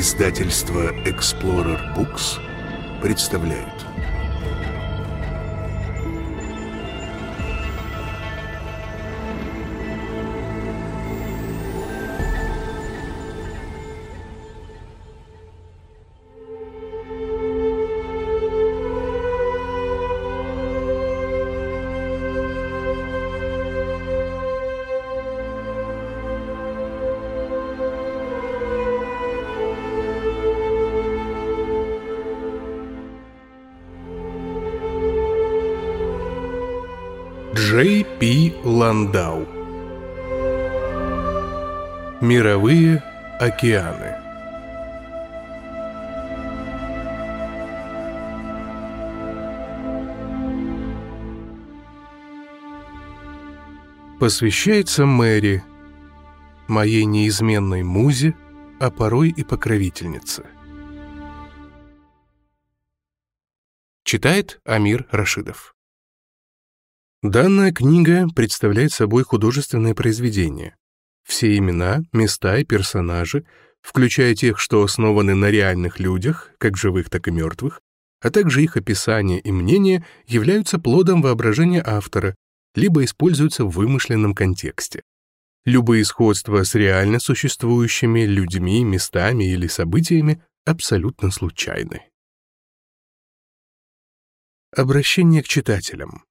Издательство Explorer Books представляет. Джей Пи Ландау. Мировые океаны. Посвящается Мэри, моей неизменной музе, а порой и покровительнице. Читает Амир Рашидов. Данная книга представляет собой художественное произведение. Все имена, места и персонажи, включая тех, что основаны на реальных людях, как живых, так и мертвых, а также их описания и мнения, являются плодом воображения автора, либо используются в вымышленном контексте. Любые сходства с реально существующими людьми, местами или событиями абсолютно случайны. Обращение к читателям.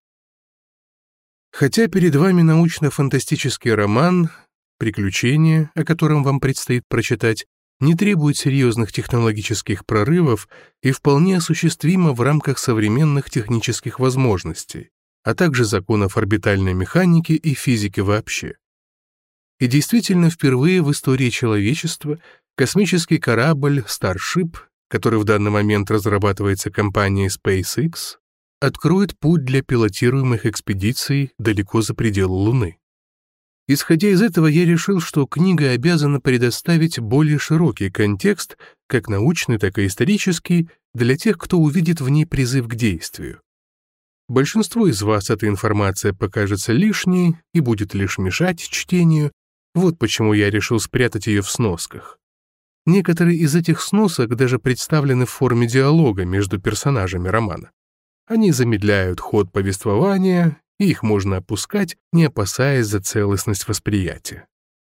Хотя перед вами научно-фантастический роман, приключения, о котором вам предстоит прочитать, не требует серьезных технологических прорывов и вполне осуществимо в рамках современных технических возможностей, а также законов орбитальной механики и физики вообще. И действительно, впервые в истории человечества космический корабль Starship, который в данный момент разрабатывается компанией SpaceX, откроет путь для пилотируемых экспедиций далеко за пределы Луны. Исходя из этого, я решил, что книга обязана предоставить более широкий контекст, как научный, так и исторический, для тех, кто увидит в ней призыв к действию. Большинству из вас эта информация покажется лишней и будет лишь мешать чтению, вот почему я решил спрятать ее в сносках. Некоторые из этих сносок даже представлены в форме диалога между персонажами романа. Они замедляют ход повествования, и их можно опускать, не опасаясь за целостность восприятия.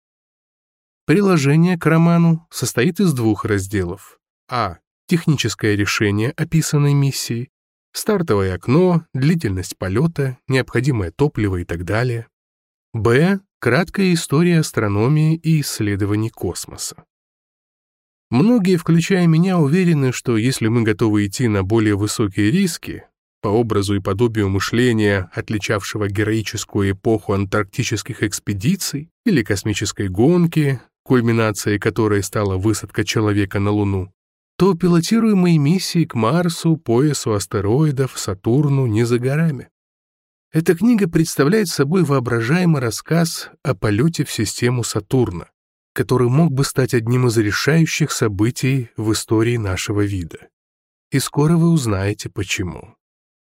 Приложение к роману состоит из двух разделов. А. Техническое решение описанной миссии, стартовое окно, длительность полета, необходимое топливо и так далее. Б. Краткая история астрономии и исследований космоса. Многие, включая меня, уверены, что если мы готовы идти на более высокие риски, по образу и подобию мышления, отличавшего героическую эпоху антарктических экспедиций или космической гонки, кульминацией которой стала высадка человека на Луну, то пилотируемые миссии к Марсу, поясу астероидов, Сатурну не за горами. Эта книга представляет собой воображаемый рассказ о полете в систему Сатурна, который мог бы стать одним из решающих событий в истории нашего вида. И скоро вы узнаете, почему.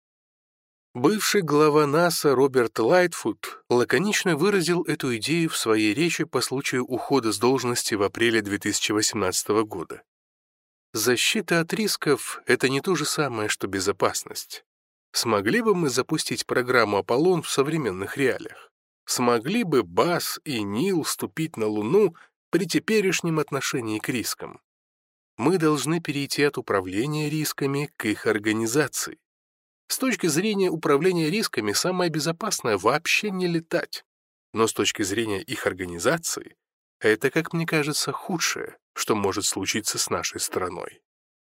Бывший глава НАСА Роберт Лайтфуд лаконично выразил эту идею в своей речи по случаю ухода с должности в апреле 2018 года. Защита от рисков — это не то же самое, что безопасность. Смогли бы мы запустить программу «Аполлон» в современных реалиях? Смогли бы Басс и Нил ступить на Луну при теперешнем отношении к рискам? Мы должны перейти от управления рисками к их организации. С точки зрения управления рисками самое безопасное вообще не летать. Но с точки зрения их организации, это, как мне кажется, худшее, что может случиться с нашей страной.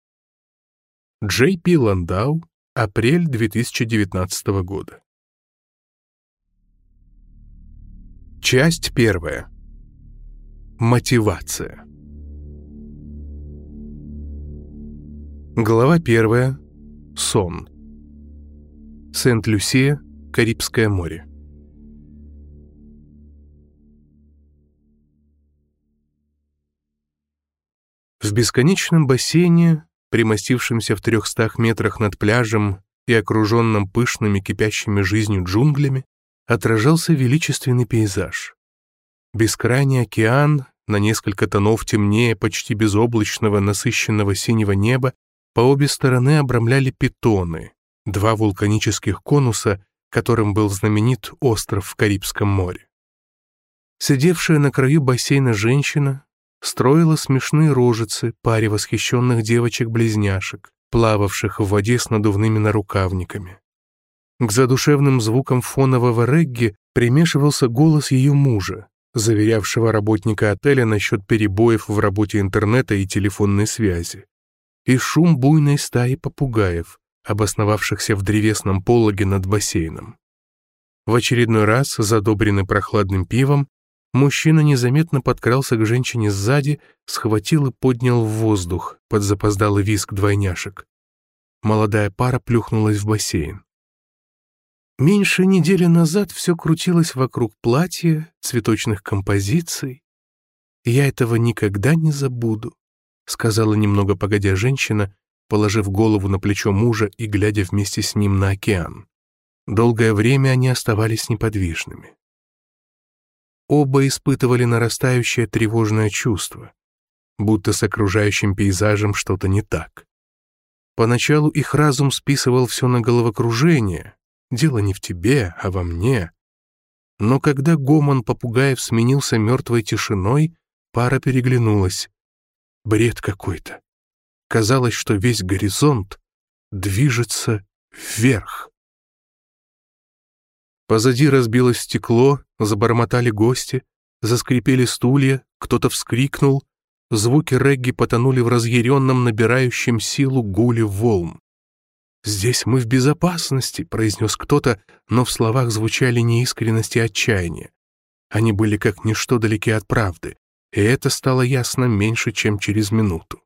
Джей Пи Ландау, апрель 2019 года. Часть 1. Мотивация. Глава 1. Сон. Сент-Люсия, Карибское море. В бесконечном бассейне, примостившемся в 300 метрах над пляжем и окруженном пышными кипящими жизнью джунглями, отражался величественный пейзаж. Бескрайний океан на несколько тонов темнее почти безоблачного насыщенного синего неба, по обе стороны обрамляли питоны, два вулканических конуса, которым был знаменит остров в Карибском море. Сидевшая на краю бассейна женщина строила смешные рожицы паре восхищенных девочек-близняшек, плававших в воде с надувными нарукавниками. К задушевным звукам фонового регги примешивался голос ее мужа, заверявшего работника отеля насчет перебоев в работе интернета и телефонной связи, и шум буйной стаи попугаев, обосновавшихся в древесном пологе над бассейном. В очередной раз, задобренный прохладным пивом, мужчина незаметно подкрался к женщине сзади, схватил и поднял в воздух под запоздалый визг двойняшек. Молодая пара плюхнулась в бассейн. Меньше недели назад все крутилось вокруг платья, цветочных композиций. «Я этого никогда не забуду», — сказала немного погодя женщина, положив голову на плечо мужа и глядя вместе с ним на океан. Долгое время они оставались неподвижными. Оба испытывали нарастающее тревожное чувство, будто с окружающим пейзажем что-то не так. Поначалу их разум списывал все на головокружение. Дело не в тебе, а во мне. Но когда гомон попугаев сменился мертвой тишиной, пара переглянулась. Бред какой-то. Казалось, что весь горизонт движется вверх. Позади разбилось стекло, забормотали гости, заскрипели стулья, кто-то вскрикнул, звуки регги потонули в разъяренном, набирающем силу гуле волн. «Здесь мы в безопасности», — произнес кто-то, но в словах звучали неискренность и отчаяние. Они были как ничто далеки от правды, и это стало ясно меньше, чем через минуту.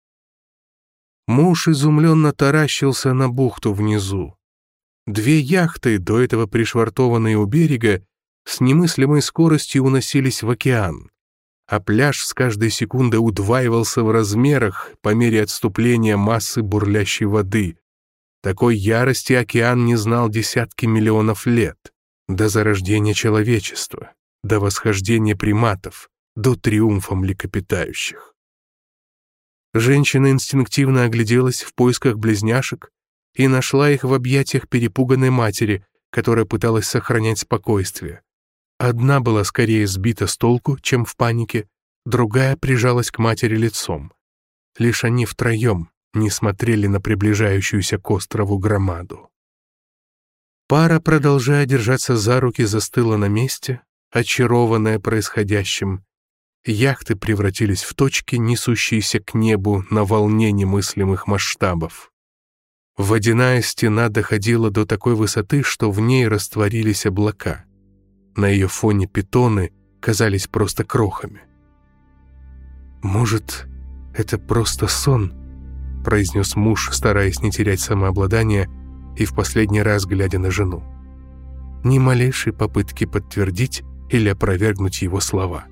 Муж изумленно таращился на бухту внизу. Две яхты, до этого пришвартованные у берега, с немыслимой скоростью уносились в океан, а пляж с каждой секундой удваивался в размерах по мере отступления массы бурлящей воды. Такой ярости океан не знал десятки миллионов лет, до зарождения человечества, до восхождения приматов, до триумфа млекопитающих. Женщина инстинктивно огляделась в поисках близняшек и нашла их в объятиях перепуганной матери, которая пыталась сохранять спокойствие. Одна была скорее сбита с толку, чем в панике, другая прижалась к матери лицом. Лишь они втроем не смотрели на приближающуюся к острову громаду. Пара, продолжая держаться за руки, застыла на месте, очарованная происходящим. Яхты превратились в точки, несущиеся к небу на волне немыслимых масштабов. Водяная стена доходила до такой высоты, что в ней растворились облака. На ее фоне питоны казались просто крохами. «Может, это просто сон?» — произнес муж, стараясь не терять самообладание и в последний раз глядя на жену. Ни малейшей попытки подтвердить или опровергнуть его слова.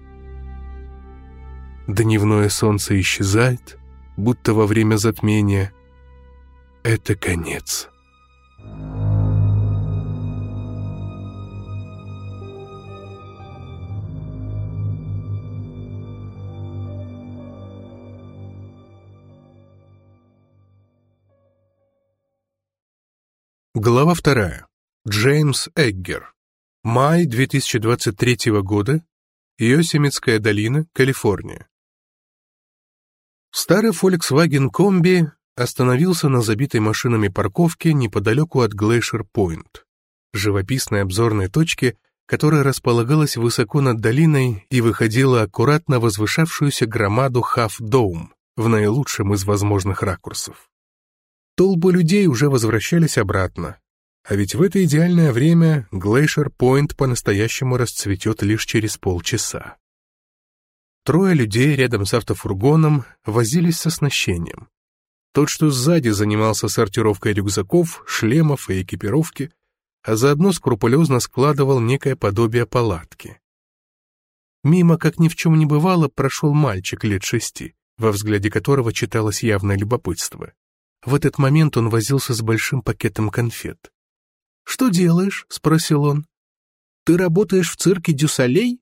Дневное солнце исчезает, будто во время затмения. Это конец. Глава 2. Джеймс Эггер. Май 2023 года. Йосемитская долина, Калифорния. Старый Volkswagen Комби остановился на забитой машинами парковке неподалеку от Глейшер-Пойнт, живописной обзорной точки, которая располагалась высоко над долиной и выходила аккуратно возвышавшуюся громаду Хаф-Доум в наилучшем из возможных ракурсов. Толпы людей уже возвращались обратно, а ведь в это идеальное время Глейшер-Пойнт по-настоящему расцветет лишь через полчаса. Трое людей рядом с автофургоном возились с оснащением. Тот, что сзади, занимался сортировкой рюкзаков, шлемов и экипировки, а заодно скрупулезно складывал некое подобие палатки. Мимо, как ни в чем не бывало, прошел мальчик лет 6, во взгляде которого читалось явное любопытство. В этот момент он возился с большим пакетом конфет. «Что делаешь?» — спросил он. «Ты работаешь в цирке Дюсалей?»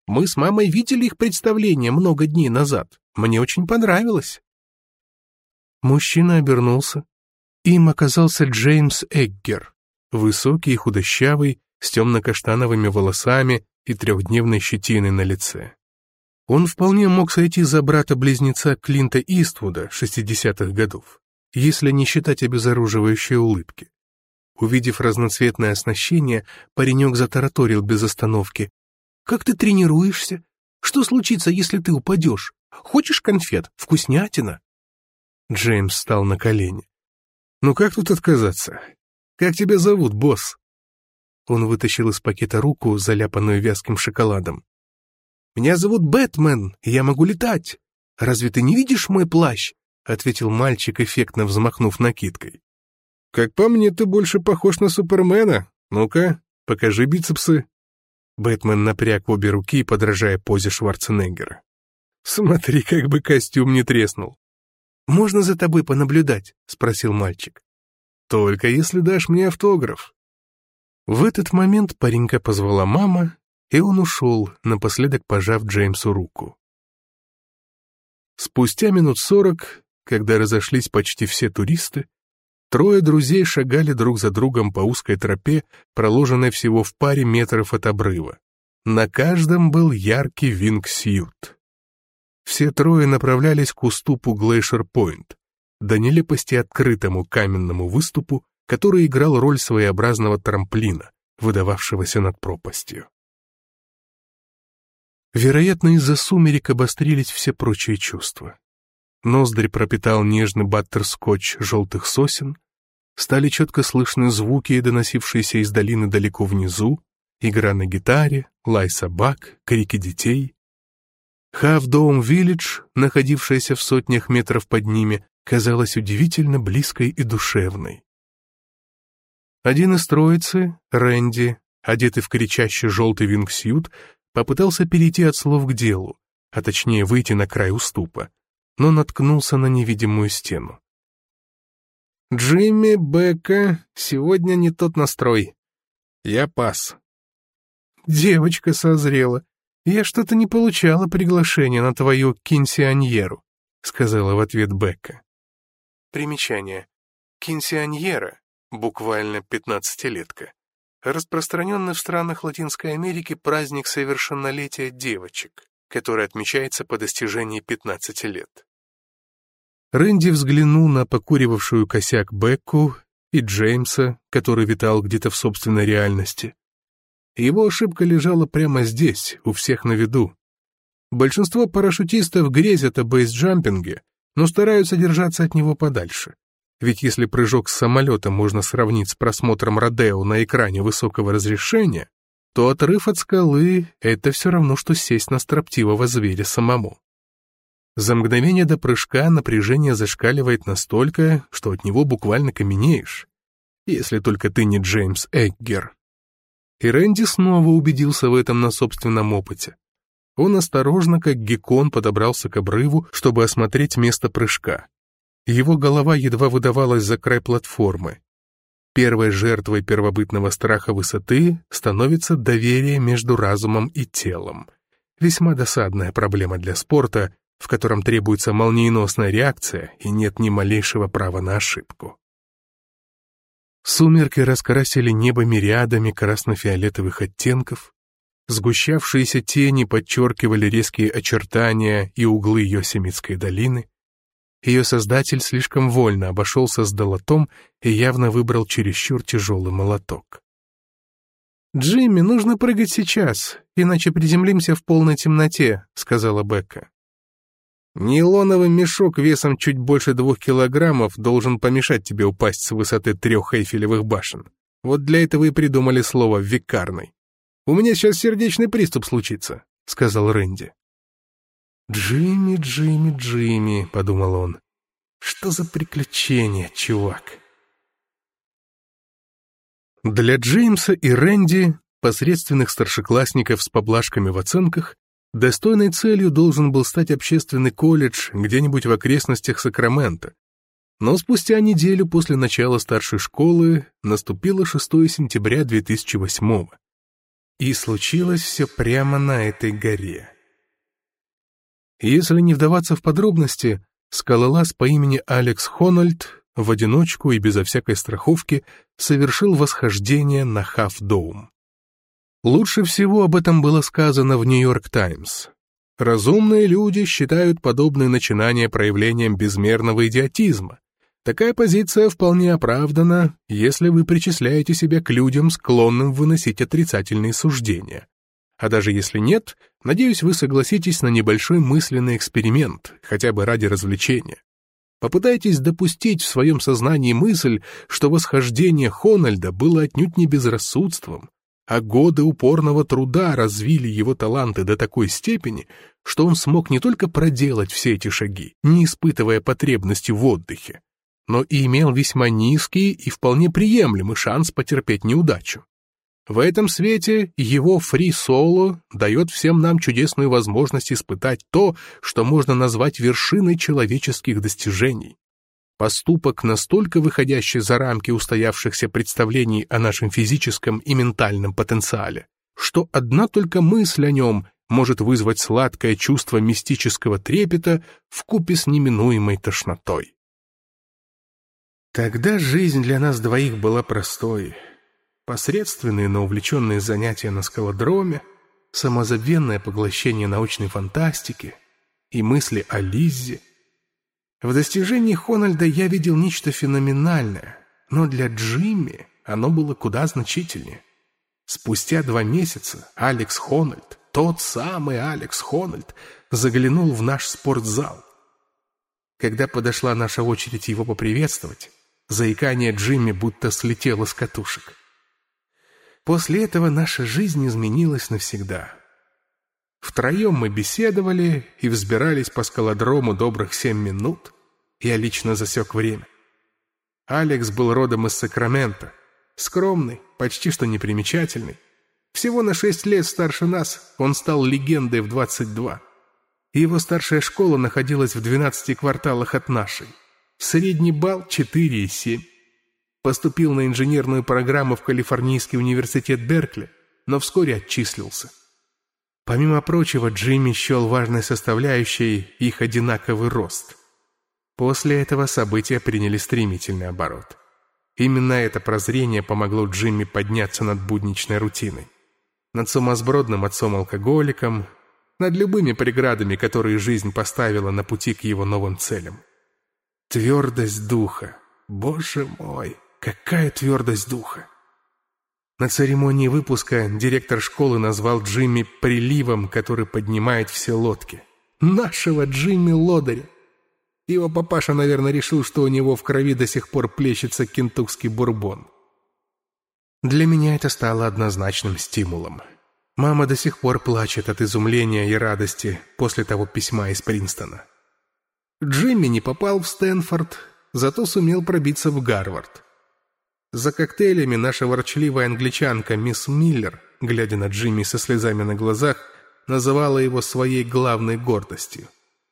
Мы с мамой видели их представление много дней назад. Мне очень понравилось». Мужчина обернулся. Им оказался Джеймс Эггер, высокий и худощавый, с темно-каштановыми волосами и 3-дневной щетиной на лице. Он вполне мог сойти за брата-близнеца Клинта Иствуда 60-х годов, если не считать обезоруживающей улыбки. Увидев разноцветное оснащение, паренек затараторил без остановки. «Как ты тренируешься? Что случится, если ты упадешь? Хочешь конфет? Вкуснятина?» Джеймс встал на колени. «Ну как тут отказаться? Как тебя зовут, босс?» Он вытащил из пакета руку, заляпанную вязким шоколадом. «Меня зовут Бэтмен, и я могу летать. Разве ты не видишь мой плащ?» — ответил мальчик, эффектно взмахнув накидкой. «Как по мне, ты больше похож на Супермена. Ну-ка, покажи бицепсы». Бэтмен напряг обе руки, подражая позе Шварценеггера. «Смотри, как бы костюм не треснул». «Можно за тобой понаблюдать?» — спросил мальчик. «Только если дашь мне автограф». В этот момент паренька позвала мама, и он ушел, напоследок пожав Джеймсу руку. Спустя минут 40, когда разошлись почти все туристы, 3 друзей шагали друг за другом по узкой тропе, проложенной всего в паре метров от обрыва. На каждом был яркий вингсьют. Все 3 направлялись к уступу Глейшер-Пойнт, до нелепости открытому каменному выступу, который играл роль своеобразного трамплина, выдававшегося над пропастью. Вероятно, из-за сумерек обострились все прочие чувства. Ноздри пропитал нежный баттерскотч желтых сосен, стали четко слышны звуки, доносившиеся из долины далеко внизу, игра на гитаре, лай собак, крики детей. Халф-Доум-Виллидж, находившаяся в сотнях метров под ними, казалась удивительно близкой и душевной. Один из троицы, Рэнди, одетый в кричащий желтый вингсьют, попытался перейти от слов к делу, а точнее выйти на край уступа, но наткнулся на невидимую стену. «Джимми, Бекка, сегодня не тот настрой. Я пас». «Девочка созрела. Я что-то не получала приглашения на твою кинсианьеру», — сказала в ответ Бекка. Примечание. Кинсианьера, буквально 15-летка, распространенный в странах Латинской Америки праздник совершеннолетия девочек, который отмечается по достижении 15 лет. Рэнди взглянул на покуривавшую косяк Бекку и Джеймса, который витал где-то в собственной реальности. Его ошибка лежала прямо здесь, у всех на виду. Большинство парашютистов грезят о бейсджампинге, но стараются держаться от него подальше. Ведь если прыжок с самолета можно сравнить с просмотром родео на экране высокого разрешения, то отрыв от скалы — это все равно, что сесть на строптивого зверя самому. За мгновение до прыжка напряжение зашкаливает настолько, что от него буквально каменеешь, если только ты не Джеймс Эггер. И Рэнди снова убедился в этом на собственном опыте. Он осторожно, как геккон, подобрался к обрыву, чтобы осмотреть место прыжка. Его голова едва выдавалась за край платформы. Первой жертвой первобытного страха высоты становится доверие между разумом и телом. Весьма досадная проблема для спорта, в котором требуется молниеносная реакция и нет ни малейшего права на ошибку. Сумерки раскрасили небо мириадами красно-фиолетовых оттенков, сгущавшиеся тени подчеркивали резкие очертания и углы Йосемитской долины. Ее создатель слишком вольно обошелся с долотом и явно выбрал чересчур тяжелый молоток. «Джимми, нужно прыгать сейчас, иначе приземлимся в полной темноте», — сказала Бекка. «Нейлоновый мешок весом чуть больше 2 килограммов должен помешать тебе упасть с высоты 3 Эйфелевых башен. Вот для этого и придумали слово «векарный». У меня сейчас сердечный приступ случится», — сказал Рэнди. «Джимми, Джимми, Джимми», — подумал он. «Что за приключения, чувак?» Для Джеймса и Рэнди, посредственных старшеклассников с поблажками в оценках, достойной целью должен был стать общественный колледж где-нибудь в окрестностях Сакраменто. Но спустя неделю после начала старшей школы наступило 6 сентября 2008-го. И случилось все прямо на этой горе. Если не вдаваться в подробности, скалолаз по имени Алекс Хонольд в одиночку и безо всякой страховки совершил восхождение на Хаф-Доум. Лучше всего об этом было сказано в «Нью-Йорк Таймс». Разумные люди считают подобные начинания проявлением безмерного идиотизма. Такая позиция вполне оправдана, если вы причисляете себя к людям, склонным выносить отрицательные суждения. А даже если нет, надеюсь, вы согласитесь на небольшой мысленный эксперимент, хотя бы ради развлечения. Попытайтесь допустить в своем сознании мысль, что восхождение Хонольда было отнюдь не безрассудством, а годы упорного труда развили его таланты до такой степени, что он смог не только проделать все эти шаги, не испытывая потребности в отдыхе, но и имел весьма низкий и вполне приемлемый шанс потерпеть неудачу. В этом свете его фри-соло дает всем нам чудесную возможность испытать то, что можно назвать вершиной человеческих достижений. Поступок, настолько выходящий за рамки устоявшихся представлений о нашем физическом и ментальном потенциале, что одна только мысль о нем может вызвать сладкое чувство мистического трепета вкупе с неминуемой тошнотой. Тогда жизнь для нас двоих была простой. Посредственные, но увлеченные занятия на скалодроме, самозабвенное поглощение научной фантастики и мысли о Лиззе. В достижении Хонольда я видел нечто феноменальное, но для Джимми оно было куда значительнее. Спустя 2 месяца Алекс Хонольд, тот самый Алекс Хонольд, заглянул в наш спортзал. Когда подошла наша очередь его поприветствовать, заикание Джимми будто слетело с катушек. После этого наша жизнь изменилась навсегда. Втроем мы беседовали и взбирались по скалодрому добрых 7 минут. Я лично засек время. Алекс был родом из Сакрамента, скромный, почти что непримечательный. Всего на 6 лет старше нас он стал легендой в 22. Его старшая школа находилась в 12 кварталах от нашей. Средний балл 4,7. Поступил на инженерную программу в Калифорнийский университет Беркли, но вскоре отчислился. Помимо прочего, Джимми счел важной составляющей их одинаковый рост. После этого события приняли стремительный оборот. Именно это прозрение помогло Джимми подняться над будничной рутиной. Над сумасбродным отцом-алкоголиком, над любыми преградами, которые жизнь поставила на пути к его новым целям. Твердость духа. Боже мой, какая твердость духа! На церемонии выпуска директор школы назвал Джимми приливом, который поднимает все лодки. Нашего Джимми Лодыря! Его папаша, наверное, решил, что у него в крови до сих пор плещется кентукский бурбон. Для меня это стало однозначным стимулом. Мама до сих пор плачет от изумления и радости после того письма из Принстона. Джимми не попал в Стэнфорд, зато сумел пробиться в Гарвард. За коктейлями наша ворчливая англичанка мисс Миллер, глядя на Джимми со слезами на глазах, называла его своей главной гордостью.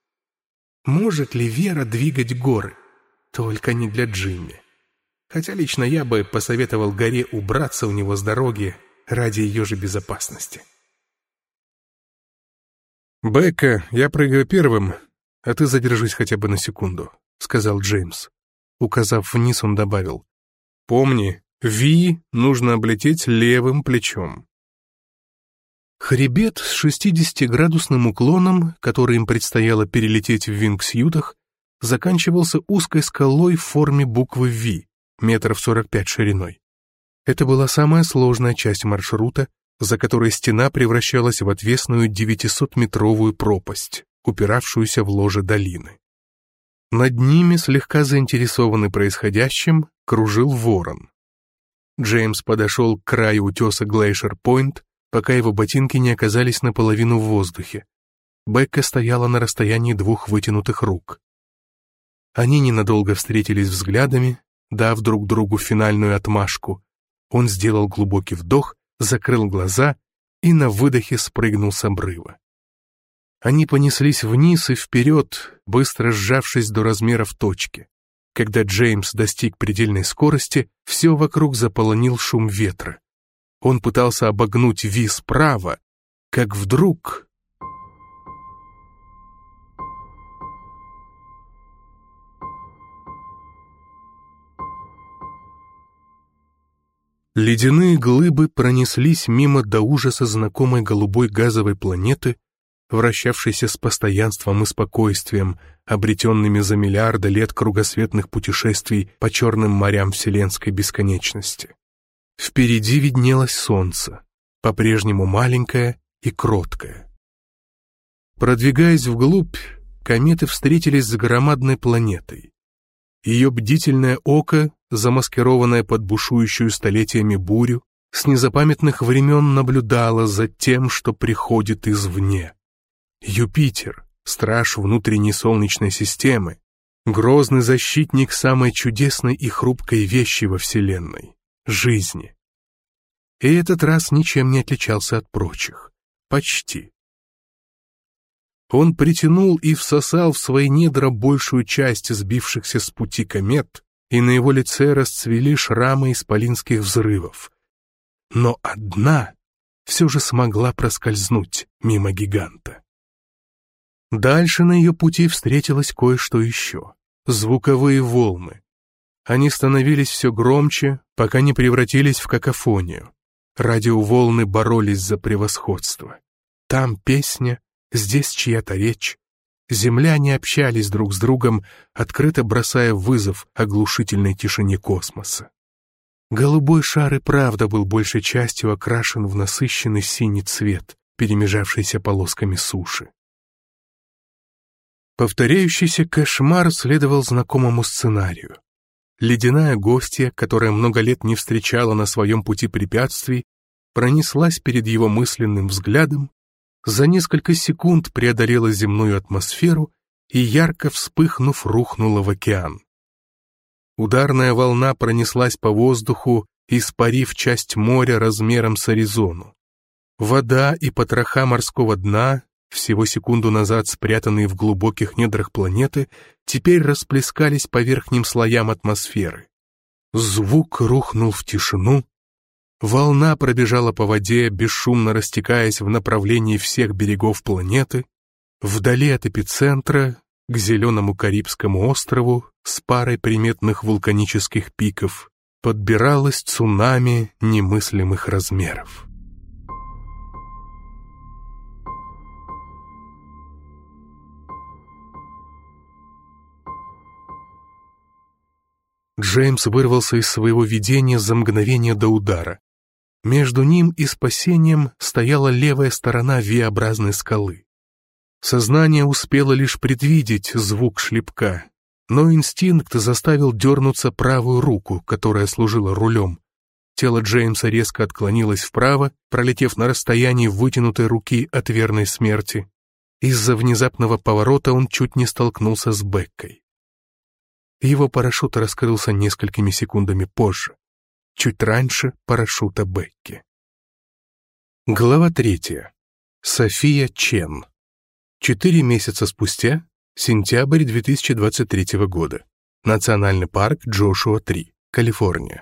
Может ли вера двигать горы? Только не для Джимми. Хотя лично я бы посоветовал горе убраться у него с дороги ради ее же безопасности. «Бекка, я прыгаю первым, а ты задержись хотя бы на секунду», — сказал Джеймс. Указав вниз, он добавил: «Помни, Ви нужно облететь левым плечом». Хребет с 60-градусным уклоном, который им предстояло перелететь в вингсютах, заканчивался узкой скалой в форме буквы «Ви», метров 45 шириной. Это была самая сложная часть маршрута, за которой стена превращалась в отвесную 900-метровую пропасть, упиравшуюся в ложе долины. Над ними, слегка заинтересованный происходящим, кружил ворон. Джеймс подошел к краю утеса Глейшер-Пойнт, пока его ботинки не оказались наполовину в воздухе. Бекка стояла на расстоянии 2 вытянутых рук. Они ненадолго встретились взглядами, дав друг другу финальную отмашку. Он сделал глубокий вдох, закрыл глаза и на выдохе спрыгнул с обрыва. Они понеслись вниз и вперед, быстро сжавшись до размеров точки. Когда Джеймс достиг предельной скорости, все вокруг заполонил шум ветра. Он пытался обогнуть Ви справа, как вдруг... Ледяные глыбы пронеслись мимо до ужаса знакомой голубой газовой планеты, вращавшейся с постоянством и спокойствием, обретенными за миллиарды лет кругосветных путешествий по черным морям вселенской бесконечности. Впереди виднелось солнце, по-прежнему маленькое и кроткое. Продвигаясь вглубь, кометы встретились с громадной планетой. Ее бдительное око, замаскированное под бушующую столетиями бурю, с незапамятных времен наблюдало за тем, что приходит извне. Юпитер, страж внутренней Солнечной системы, грозный защитник самой чудесной и хрупкой вещи во Вселенной — жизни. И этот раз ничем не отличался от прочих. Почти. Он притянул и всосал в свои недра большую часть сбившихся с пути комет, и на его лице расцвели шрамы исполинских взрывов. Но одна все же смогла проскользнуть мимо гиганта. Дальше на ее пути встретилось кое-что еще — звуковые волны. Они становились все громче, пока не превратились в какофонию. Радиоволны боролись за превосходство. Там песня, здесь чья-то речь. Земляне общались друг с другом, открыто бросая вызов оглушительной тишине космоса. Голубой шар и правда был большей частью окрашен в насыщенный синий цвет, перемежавшийся полосками суши. Повторяющийся кошмар следовал знакомому сценарию. Ледяная гостья, которая много лет не встречала на своем пути препятствий, пронеслась перед его мысленным взглядом, за несколько секунд преодолела земную атмосферу и, ярко вспыхнув, рухнула в океан. Ударная волна пронеслась по воздуху, испарив часть моря размером с Аризону. Вода и потроха морского дна, всего секунду назад спрятанные в глубоких недрах планеты, теперь расплескались по верхним слоям атмосферы. Звук рухнул в тишину. Волна пробежала по воде, бесшумно растекаясь в направлении всех берегов планеты. Вдали от эпицентра, к зеленому Карибскому острову с парой приметных вулканических пиков, подбиралось цунами немыслимых размеров. Джеймс вырвался из своего видения за мгновение до удара. Между ним и спасением стояла левая сторона V-образной скалы. Сознание успело лишь предвидеть звук шлепка, но инстинкт заставил дернуться правую руку, которая служила рулем. Тело Джеймса резко отклонилось вправо, пролетев на расстоянии вытянутой руки от верной смерти. Из-за внезапного поворота он чуть не столкнулся с Беккой. Его парашют раскрылся несколькими секундами позже, чуть раньше парашюта Бекки. Глава 3. София Чен. 4 месяца спустя, сентябрь 2023 года. Национальный парк Джошуа-3, Калифорния.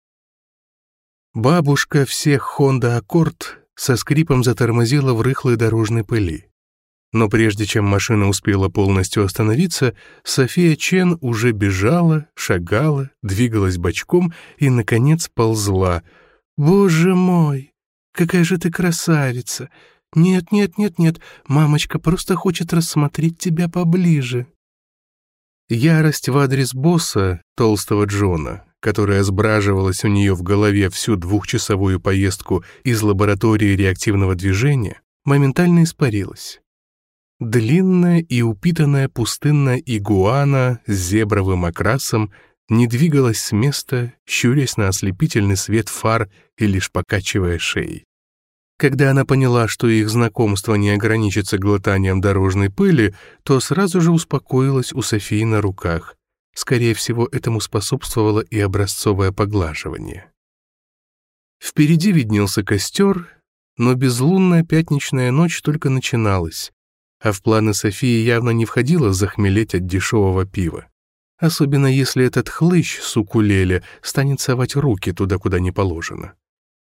Бабушка всех Honda Accord со скрипом затормозила в рыхлой дорожной пыли. Но прежде чем машина успела полностью остановиться, София Чен уже бежала, шагала, двигалась бочком и, наконец, ползла. «Боже мой, какая же ты красавица! Нет, нет, нет, нет, мамочка просто хочет рассмотреть тебя поближе». Ярость в адрес босса, толстого Джона, которая сбраживалась у нее в голове всю 2-часовую поездку из лаборатории реактивного движения, моментально испарилась. Длинная и упитанная пустынная игуана с зебровым окрасом не двигалась с места, щурясь на ослепительный свет фар и лишь покачивая шеей. Когда она поняла, что их знакомство не ограничится глотанием дорожной пыли, то сразу же успокоилась у Софии на руках. Скорее всего, этому способствовало и образцовое поглаживание. Впереди виднелся костер, но безлунная пятничная ночь только начиналась, а в планы Софии явно не входило захмелеть от дешевого пива. Особенно если этот хлыщ с укулеле станет совать руки туда, куда не положено.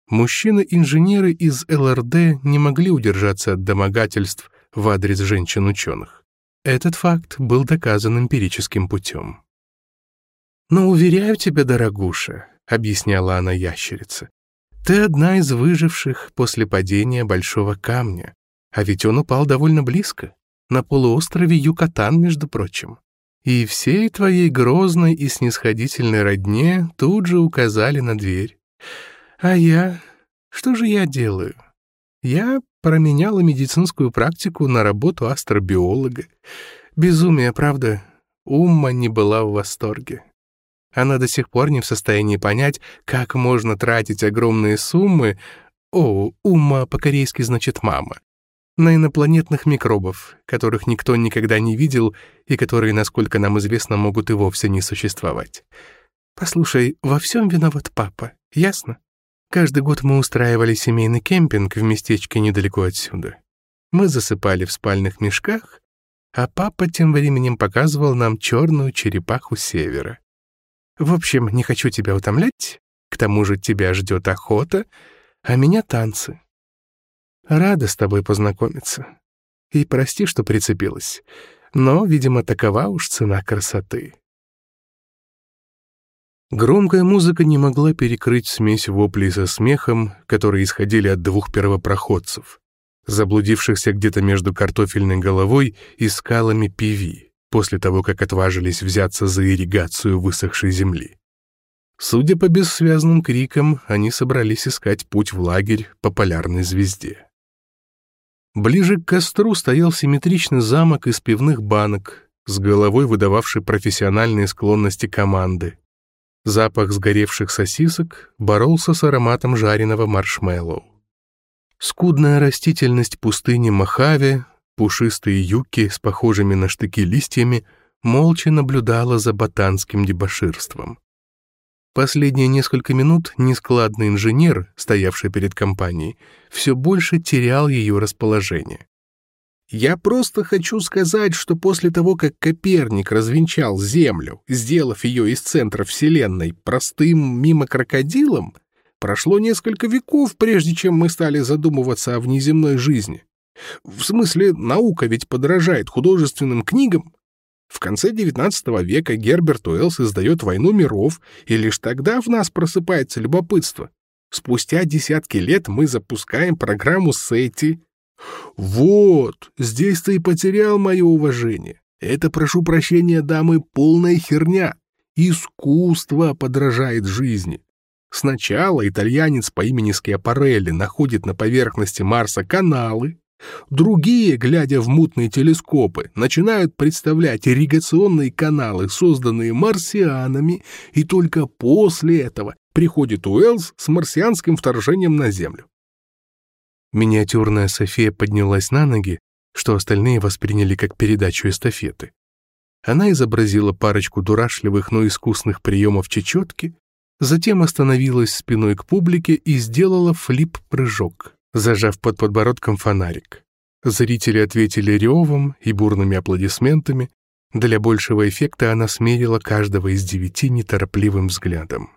Мужчины-инженеры из ЛРД не могли удержаться от домогательств в адрес женщин-ученых. Этот факт был доказан эмпирическим путем. «Но уверяю тебя, дорогуша», — объясняла она ящерице, «ты одна из выживших после падения большого камня, а ведь он упал довольно близко, на полуострове Юкатан, между прочим. И всей твоей грозной и снисходительной родне тут же указали на дверь. А я... Что же я делаю? Я променяла медицинскую практику на работу астробиолога. Безумие, правда? Умма не была в восторге. Она до сих пор не в состоянии понять, как можно тратить огромные суммы, Умма по-корейски значит «мама», на инопланетных микробов, которых никто никогда не видел и которые, насколько нам известно, могут и вовсе не существовать. Послушай, во всем виноват папа, ясно? Каждый год мы устраивали семейный кемпинг в местечке недалеко отсюда. Мы засыпали в спальных мешках, а папа тем временем показывал нам черную черепаху севера. В общем, не хочу тебя утомлять, к тому же тебя ждет охота, а меня танцы. Рада с тобой познакомиться. И прости, что прицепилась, но, видимо, такова уж цена красоты». Громкая музыка не могла перекрыть смесь воплей со смехом, которые исходили от двух первопроходцев, заблудившихся где-то между картофельной головой и скалами Пиви, после того, как отважились взяться за ирригацию высохшей земли. Судя по бессвязным крикам, они собрались искать путь в лагерь по полярной звезде. Ближе к костру стоял симметричный замок из пивных банок, с головой выдававший профессиональные склонности команды. Запах сгоревших сосисок боролся с ароматом жареного маршмеллоу. Скудная растительность пустыни Мохаве, пушистые юки с похожими на штыки листьями, молча наблюдала за ботанским дебоширством. Последние несколько минут нескладный инженер, стоявший перед компанией, все больше терял ее расположение. «Я просто хочу сказать, что после того, как Коперник развенчал Землю, сделав ее из центра Вселенной простым мимо-крокодилом, прошло несколько веков, прежде чем мы стали задумываться о внеземной жизни. В смысле, наука ведь подражает художественным книгам. В конце XIX века Герберт Уэллс издает «Войну миров», и лишь тогда в нас просыпается любопытство. Спустя десятки лет мы запускаем программу SETI. Вот, здесь ты и потерял мое уважение. Это, прошу прощения, дамы, полная херня. Искусство подражает жизни. Сначала итальянец по имени Скиапарелли находит на поверхности Марса каналы, другие, глядя в мутные телескопы, начинают представлять ирригационные каналы, созданные марсианами, и только после этого приходит Уэллс с марсианским вторжением на Землю. Миниатюрная София поднялась на ноги, что остальные восприняли как передачу эстафеты. Она изобразила парочку дурашливых, но искусных приемов чечетки, затем остановилась спиной к публике и сделала флип-прыжок, зажав под подбородком фонарик. Зрители ответили ревом и бурными аплодисментами. Для большего эффекта она смерила каждого из 9 неторопливым взглядом.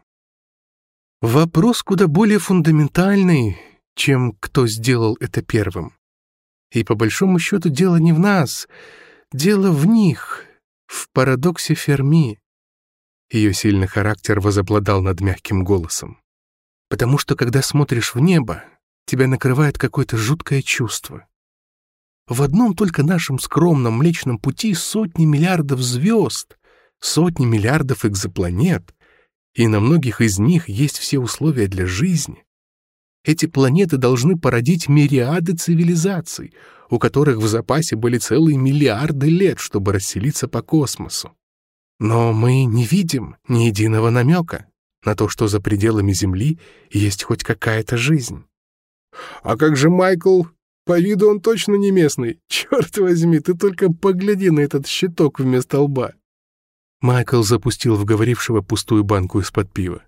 Вопрос куда более фундаментальный, чем кто сделал это первым. И по большому счету дело не в нас, дело в них, в парадоксе Ферми. Ее сильный характер возобладал над мягким голосом. Потому что, когда смотришь в небо, тебя накрывает какое-то жуткое чувство. В одном только нашем скромном Млечном Пути сотни миллиардов звезд, сотни миллиардов экзопланет, и на многих из них есть все условия для жизни. Эти планеты должны породить мириады цивилизаций, у которых в запасе были целые миллиарды лет, чтобы расселиться по космосу. Но мы не видим ни единого намека на то, что за пределами Земли есть хоть какая-то жизнь. «А как же Майкл? По виду он точно не местный. Черт возьми, ты только погляди на этот щиток вместо лба». Майкл запустил в говорившего пустую банку из-под пива.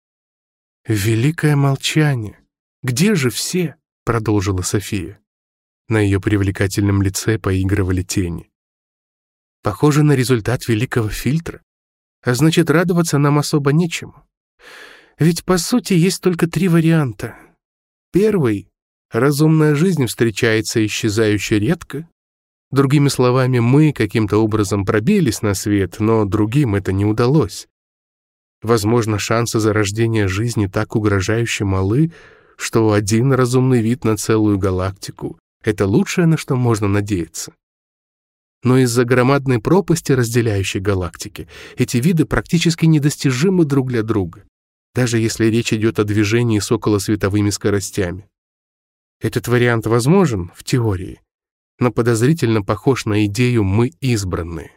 «Великое молчание. Где же все?» — продолжила София. На ее привлекательном лице поигрывали тени. «Похоже на результат великого фильтра. А значит, радоваться нам особо нечему. Ведь, по сути, есть только 3 варианта. Первый — разумная жизнь встречается исчезающе редко. Другими словами, мы каким-то образом пробились на свет, но другим это не удалось. Возможно, шансы зарождения жизни так угрожающе малы, что один разумный вид на целую галактику — это лучшее, на что можно надеяться. Но из-за громадной пропасти, разделяющей галактики, эти виды практически недостижимы друг для друга, даже если речь идет о движении с околосветовыми скоростями. Этот вариант возможен в теории, но подозрительно похож на идею «мы избранные».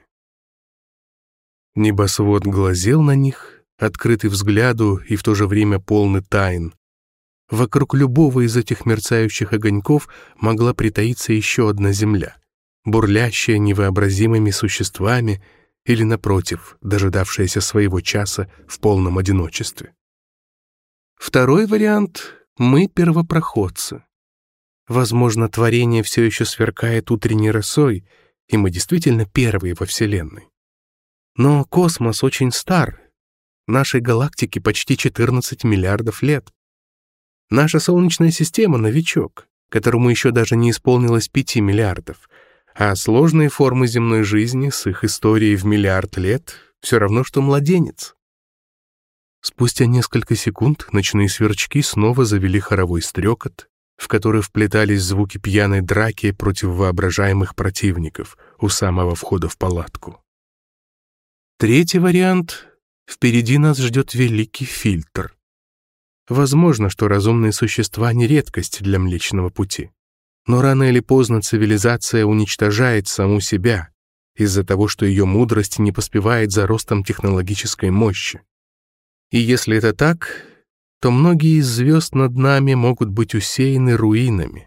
Небосвод глазел на них, открытый взгляду и в то же время полный тайн. Вокруг любого из этих мерцающих огоньков могла притаиться еще одна земля, бурлящая невообразимыми существами или, напротив, дожидавшаяся своего часа в полном одиночестве. Второй вариант — мы первопроходцы. Возможно, творение все еще сверкает утренней росой, и мы действительно первые во Вселенной. Но космос очень стар. Нашей галактике почти 14 миллиардов лет. Наша Солнечная система — новичок, которому еще даже не исполнилось 5 миллиардов, а сложные формы земной жизни с их историей в миллиард лет все равно, что младенец. Спустя несколько секунд ночные сверчки снова завели хоровой стрекот, в который вплетались звуки пьяной драки против воображаемых противников у самого входа в палатку. Третий вариант — впереди нас ждет великий фильтр. Возможно, что разумные существа не редкость для Млечного Пути. Но рано или поздно цивилизация уничтожает саму себя из-за того, что ее мудрость не поспевает за ростом технологической мощи. И если это так, то многие из звезд над нами могут быть усеяны руинами.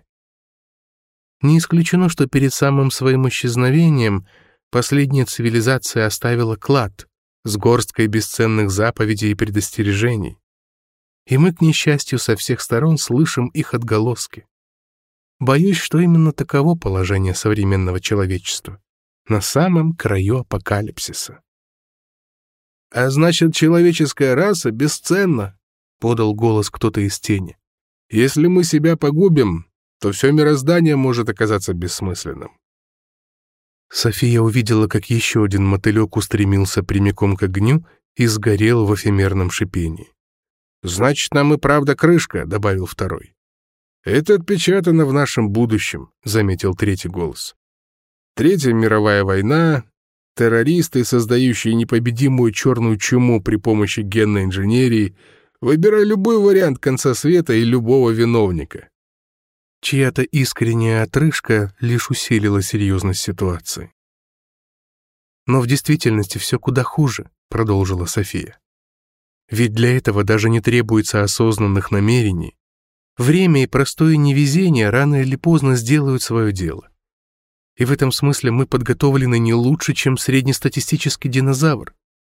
Не исключено, что перед самым своим исчезновением последняя цивилизация оставила клад с горсткой бесценных заповедей и предостережений. И мы, к несчастью, со всех сторон слышим их отголоски. Боюсь, что именно таково положение современного человечества, на самом краю апокалипсиса. «А значит, человеческая раса бесценна», — подал голос кто-то из тени. «Если мы себя погубим, то все мироздание может оказаться бессмысленным». София увидела, как еще один мотылек устремился прямиком к огню и сгорел в эфемерном шипении. «Значит, нам и правда крышка», — добавил второй. «Это отпечатано в нашем будущем», — заметил третий голос. «Третья мировая война, террористы, создающие непобедимую черную чуму при помощи генной инженерии, выбирай любой вариант конца света и любого виновника». Чья-то искренняя отрыжка лишь усилила серьезность ситуации. «Но в действительности все куда хуже», — продолжила София. «Ведь для этого даже не требуется осознанных намерений. Время и простое невезение рано или поздно сделают свое дело. И в этом смысле мы подготовлены не лучше, чем среднестатистический динозавр.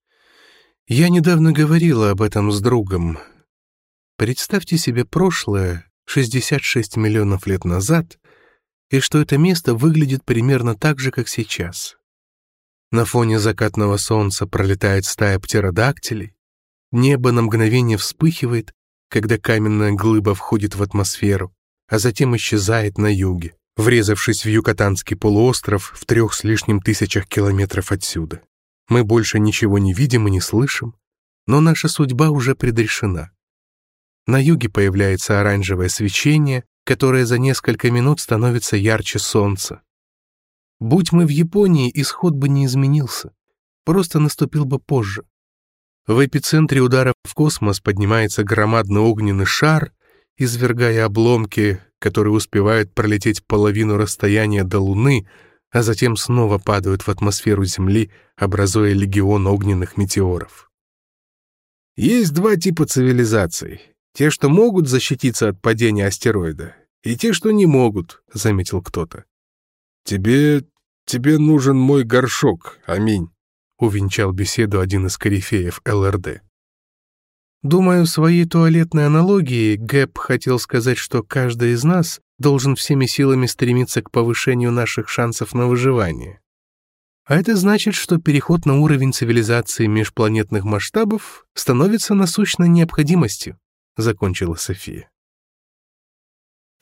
Я недавно говорила об этом с другом. Представьте себе прошлое 66 миллионов лет назад, и что это место выглядит примерно так же, как сейчас. На фоне закатного солнца пролетает стая птеродактилей, небо на мгновение вспыхивает, когда каменная глыба входит в атмосферу, а затем исчезает на юге, врезавшись в Юкатанский полуостров в 3 с лишним тысячах километров отсюда. Мы больше ничего не видим и не слышим, но наша судьба уже предрешена. На юге появляется оранжевое свечение, которое за несколько минут становится ярче солнца. Будь мы в Японии, исход бы не изменился, просто наступил бы позже. В эпицентре удара в космос поднимается громадный огненный шар, извергая обломки, которые успевают пролететь половину расстояния до Луны, а затем снова падают в атмосферу Земли, образуя легион огненных метеоров. Есть два типа цивилизаций. Те, что могут защититься от падения астероида, и те, что не могут, — заметил кто-то. Тебе нужен мой горшок, аминь, — увенчал беседу один из корифеев ЛРД. Думаю, в своей туалетной аналогии Гэб хотел сказать, что каждый из нас должен всеми силами стремиться к повышению наших шансов на выживание. А это значит, что переход на уровень цивилизации межпланетных масштабов становится насущной необходимостью, — закончила София.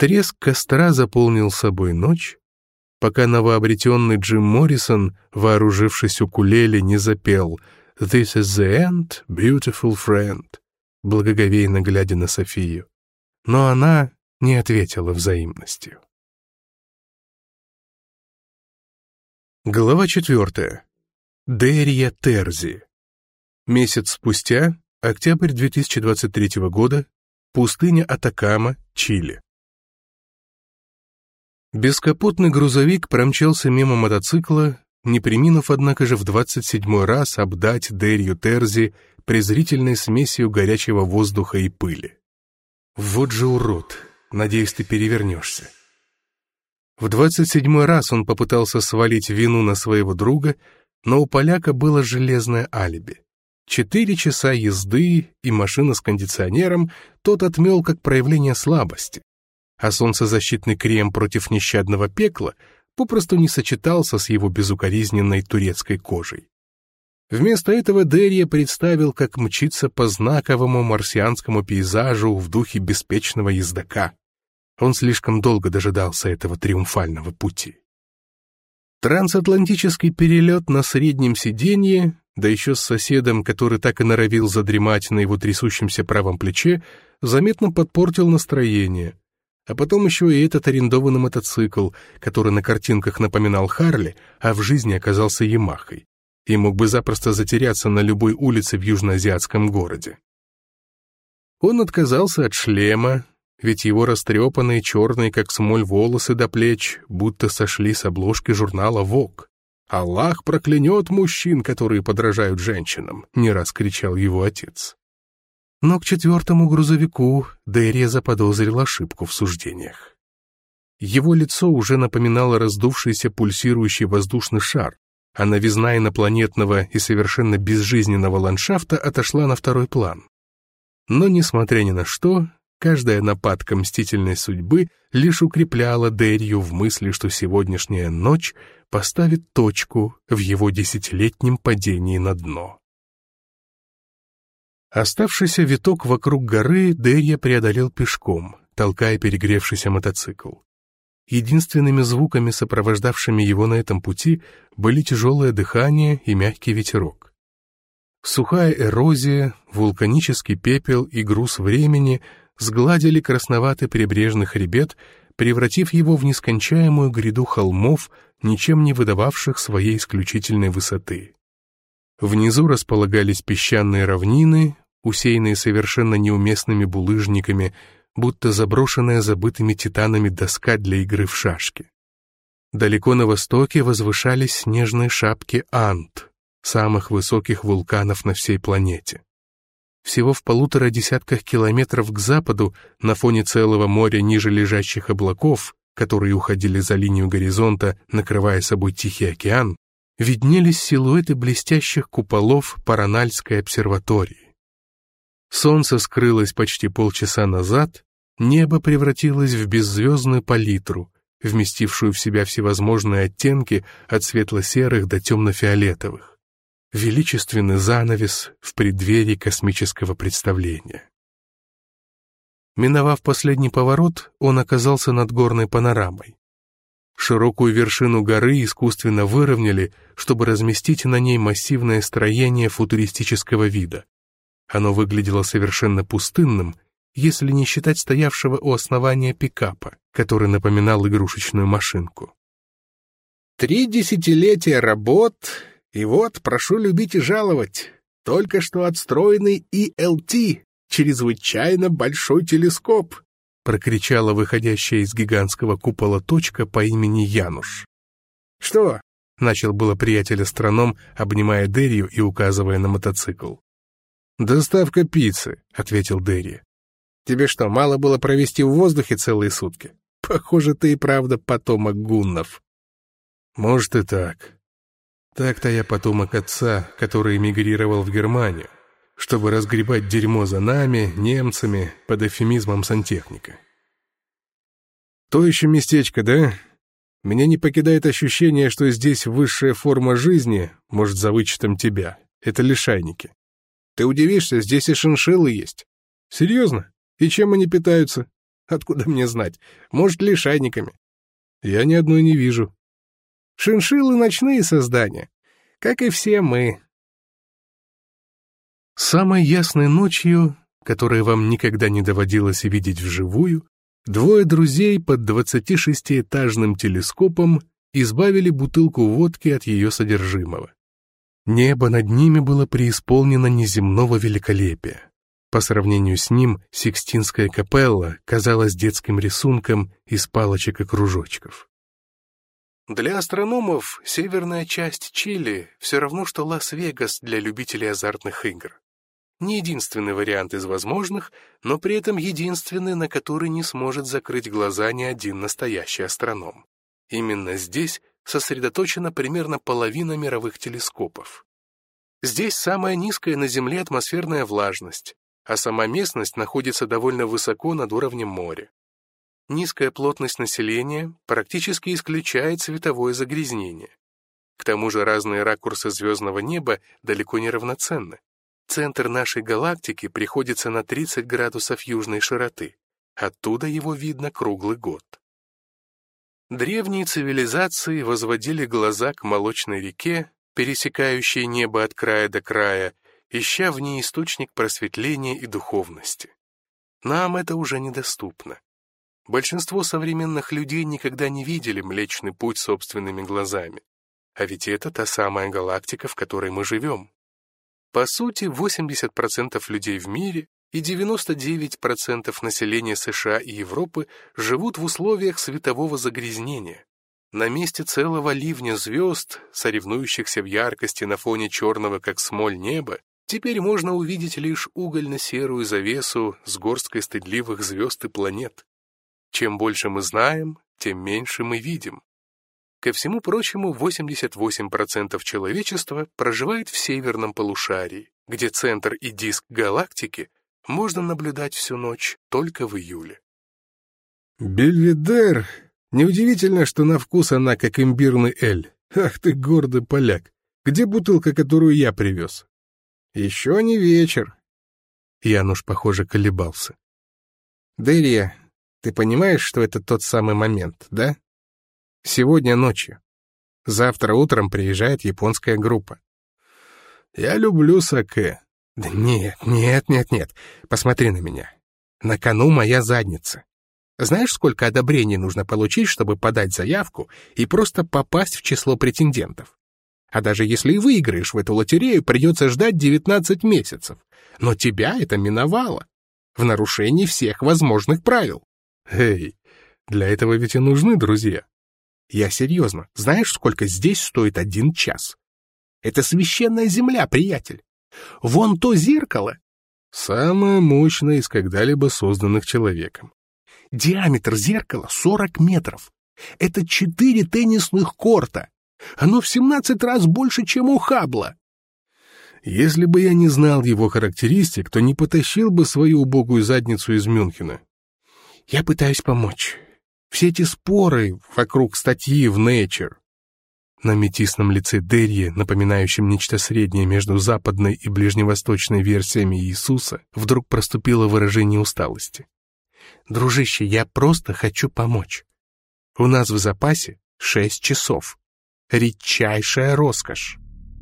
Треск костра заполнил собой ночь, пока новообретенный Джим Моррисон, вооружившись укулеле, не запел «This is the end, beautiful friend», благоговейно глядя на Софию. Но она не ответила взаимностью. Глава 4. Дерья Терзи. Месяц спустя, октябрь 2023 года, пустыня Атакама, Чили. Бескапотный грузовик промчался мимо мотоцикла, не преминув, однако же, в 27-й раз обдать Дерью Терзи презрительной смесью горячего воздуха и пыли. «Вот же урод! Надеюсь, ты перевернешься». В 27-й раз он попытался свалить вину на своего друга, но у поляка было железное алиби. 4 часа езды и машина с кондиционером тот отмел как проявление слабости, а солнцезащитный крем против нещадного пекла попросту не сочетался с его безукоризненной турецкой кожей. Вместо этого Дерья представил, как мчится по знаковому марсианскому пейзажу в духе беспечного ездака. Он слишком долго дожидался этого триумфального пути. Трансатлантический перелет на среднем сиденье, да еще с соседом, который так и норовил задремать на его трясущемся правом плече, заметно подпортил настроение. А потом еще и этот арендованный мотоцикл, который на картинках напоминал Харли, а в жизни оказался Ямахой, и мог бы запросто затеряться на любой улице в южноазиатском городе. Он отказался от шлема, ведь его растрепанные черные, как смоль, волосы до плеч будто сошли с обложки журнала Vogue. «Аллах проклянет мужчин, которые подражают женщинам», — не раз кричал его отец. Но к 4-му грузовику Дерья заподозрил ошибку в суждениях. Его лицо уже напоминало раздувшийся пульсирующий воздушный шар, а новизна инопланетного и совершенно безжизненного ландшафта отошла на второй план. Но, несмотря ни на что, каждая нападка мстительной судьбы лишь укрепляла Дерью в мысли, что сегодняшняя ночь поставит точку в его 10-летнем падении на дно. Оставшийся виток вокруг горы Дерья преодолел пешком, толкая перегревшийся мотоцикл. Единственными звуками, сопровождавшими его на этом пути, были тяжелое дыхание и мягкий ветерок. Сухая эрозия, вулканический пепел и груз времени сгладили красноватый прибрежный хребет, превратив его в нескончаемую гряду холмов, ничем не выдававших своей исключительной высоты. Внизу располагались песчаные равнины, усеянные совершенно неуместными булыжниками, будто заброшенная забытыми титанами доска для игры в шашки. Далеко на востоке возвышались снежные шапки Анд, самых высоких вулканов на всей планете. Всего в 1,5 десятках километров к западу, на фоне целого моря ниже лежащих облаков, которые уходили за линию горизонта, накрывая собой Тихий океан, виднелись силуэты блестящих куполов Паранальской обсерватории. Солнце скрылось почти полчаса назад, небо превратилось в беззвездную палитру, вместившую в себя всевозможные оттенки от светло-серых до темно-фиолетовых. Величественный занавес в преддверии космического представления. Миновав последний поворот, он оказался над горной панорамой. Широкую вершину горы искусственно выровняли, чтобы разместить на ней массивное строение футуристического вида. Оно выглядело совершенно пустынным, если не считать стоявшего у основания пикапа, который напоминал игрушечную машинку. 3 десятилетия работ, и вот, прошу любить и жаловать, только что отстроенный ELT, чрезвычайно большой телескоп, прокричала выходящая из гигантского купола точка по имени Януш. «Что?» — начал было приятель-астроном, обнимая Дерью и указывая на мотоцикл. «Доставка пиццы», — ответил Дерья. «Тебе что, мало было провести в воздухе целые сутки? Похоже, ты и правда потомок гуннов». «Может и так. Так-то я потомок отца, который эмигрировал в Германию, чтобы разгребать дерьмо за нами, немцами, под эвфемизмом сантехника». «То еще местечко, да? Меня не покидает ощущение, что здесь высшая форма жизни, может, за вычетом тебя. Это лишайники. Ты удивишься, здесь и шиншиллы есть. Серьезно? И чем они питаются? Откуда мне знать? Может, лишайниками. Я ни одной не вижу. Шиншиллы — ночные создания, как и все мы. Самой ясной ночью, которой вам никогда не доводилось видеть вживую, двое друзей под 26-этажным телескопом избавили бутылку водки от ее содержимого. Небо над ними было преисполнено неземного великолепия. По сравнению с ним Сикстинская капелла казалась детским рисунком из палочек и кружочков. Для астрономов северная часть Чили все равно, что Лас-Вегас для любителей азартных игр. Не единственный вариант из возможных, но при этом единственный, на который не сможет закрыть глаза ни один настоящий астроном. Именно здесь сосредоточена примерно половина мировых телескопов. Здесь самая низкая на Земле атмосферная влажность, а сама местность находится довольно высоко над уровнем моря. Низкая плотность населения практически исключает световое загрязнение. К тому же разные ракурсы звездного неба далеко не равноценны. Центр нашей галактики приходится на 30 градусов южной широты. Оттуда его видно круглый год. Древние цивилизации возводили глаза к молочной реке, пересекающей небо от края до края, ища в ней источник просветления и духовности. Нам это уже недоступно. Большинство современных людей никогда не видели Млечный Путь собственными глазами. А ведь это та самая галактика, в которой мы живем. По сути, 80% людей в мире и 99% населения США и Европы живут в условиях светового загрязнения. На месте целого ливня звезд, соревнующихся в яркости на фоне черного, как смоль, неба, теперь можно увидеть лишь угольно-серую завесу с горсткой стыдливых звезд и планет. Чем больше мы знаем, тем меньше мы видим. Ко всему прочему, 88% человечества проживает в северном полушарии, где центр и диск галактики можно наблюдать всю ночь только в июле. Бельведер. Неудивительно, что на вкус она как имбирный эль. Ах ты гордый поляк. Где бутылка, которую я привез? Еще не вечер. Януш, похоже, колебался. Дерия, ты понимаешь, что это тот самый момент, да? Сегодня ночью. Завтра утром приезжает японская группа. Я люблю саке. Да нет. Посмотри на меня. На кону моя задница. Знаешь, сколько одобрений нужно получить, чтобы подать заявку и просто попасть в число претендентов? А даже если и выиграешь в эту лотерею, придется ждать 19 месяцев. Но тебя это миновало. В нарушении всех возможных правил. Эй, для этого ведь и нужны друзья. Я серьезно. Знаешь, сколько здесь стоит 1 час? Это священная земля, приятель. Вон то зеркало. Самое мощное из когда-либо созданных человеком. Диаметр зеркала 40 метров. Это 4 теннисных корта. Оно в 17 раз больше, чем у Хаббла. Если бы я не знал его характеристик, то не потащил бы свою убогую задницу из Мюнхена. Я пытаюсь помочь. Все эти споры вокруг статьи в Nature. На метисном лице Дерьи, напоминающем нечто среднее между западной и ближневосточной версиями Иисуса, вдруг проступило выражение усталости. Дружище, я просто хочу помочь. У нас в запасе 6 часов. Редчайшая роскошь.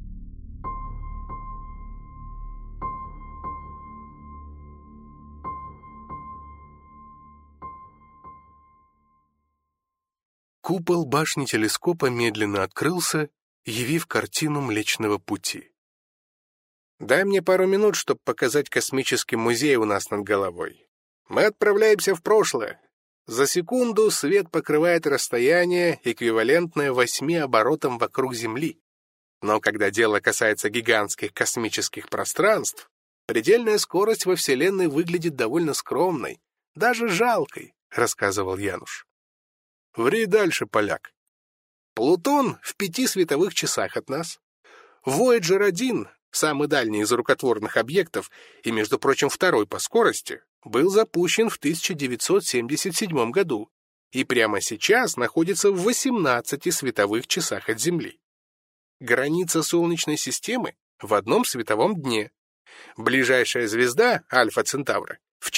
Купол башни телескопа медленно открылся, явив картину Млечного Пути. «Дай мне пару минут, чтобы показать космический музей у нас над головой. Мы отправляемся в прошлое. За секунду свет покрывает расстояние, эквивалентное 8 оборотам вокруг Земли. Но когда дело касается гигантских космических пространств, предельная скорость во Вселенной выглядит довольно скромной, даже жалкой», — рассказывал Януш. «Ври дальше, поляк». Плутон в 5 световых часах от нас. Voyager-1, самый дальний из рукотворных объектов и, между прочим, второй по скорости, был запущен в 1977 году и прямо сейчас находится в 18 световых часах от Земли. Граница Солнечной системы в одном световом дне. Ближайшая звезда, Альфа Центавра, в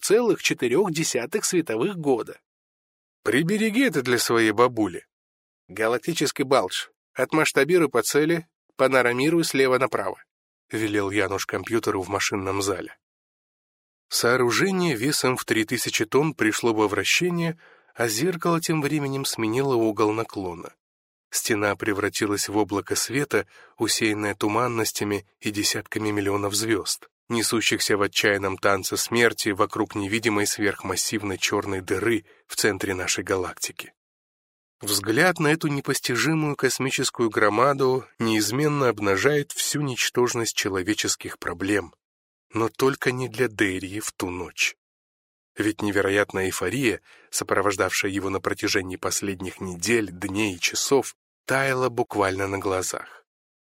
4,4 световых года. Прибереги это для своей бабули. Галактический балдж. Отмасштабируй по цели, панорамируй слева направо, велел Януш компьютеру в машинном зале. Сооружение весом в 3000 тонн пришло во вращение, а зеркало тем временем сменило угол наклона. Стена превратилась в облако света, усеянное туманностями и десятками миллионов звезд, несущихся в отчаянном танце смерти вокруг невидимой сверхмассивной черной дыры в центре нашей галактики. Взгляд на эту непостижимую космическую громаду неизменно обнажает всю ничтожность человеческих проблем, но только не для Дерии в ту ночь. Ведь невероятная эйфория, сопровождавшая его на протяжении последних недель, дней и часов, таяла буквально на глазах.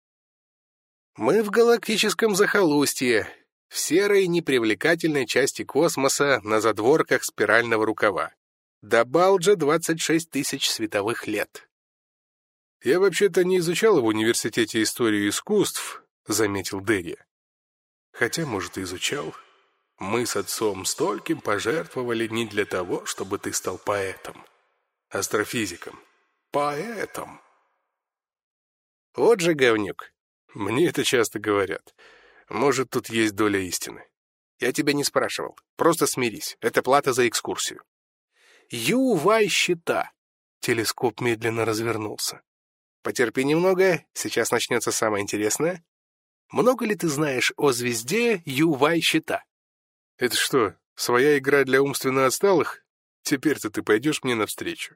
Мы в галактическом захолустье, в серой непривлекательной части космоса на задворках спирального рукава. До балджа 26 тысяч световых лет. «Я вообще-то не изучал в университете историю искусств», — заметил Дерия. «Хотя, может, и изучал. Мы с отцом стольким пожертвовали не для того, чтобы ты стал поэтом, астрофизиком. Поэтом». Вот же говнюк. Мне это часто говорят. Может, тут есть доля истины. Я тебя не спрашивал. Просто смирись. Это плата за экскурсию. Ю-Вай-щита. Телескоп медленно развернулся. Потерпи немного, сейчас начнется самое интересное. Много ли ты знаешь о звезде Ю-Вай-щита? Это что, своя игра для умственно отсталых? Теперь-то ты пойдешь мне навстречу.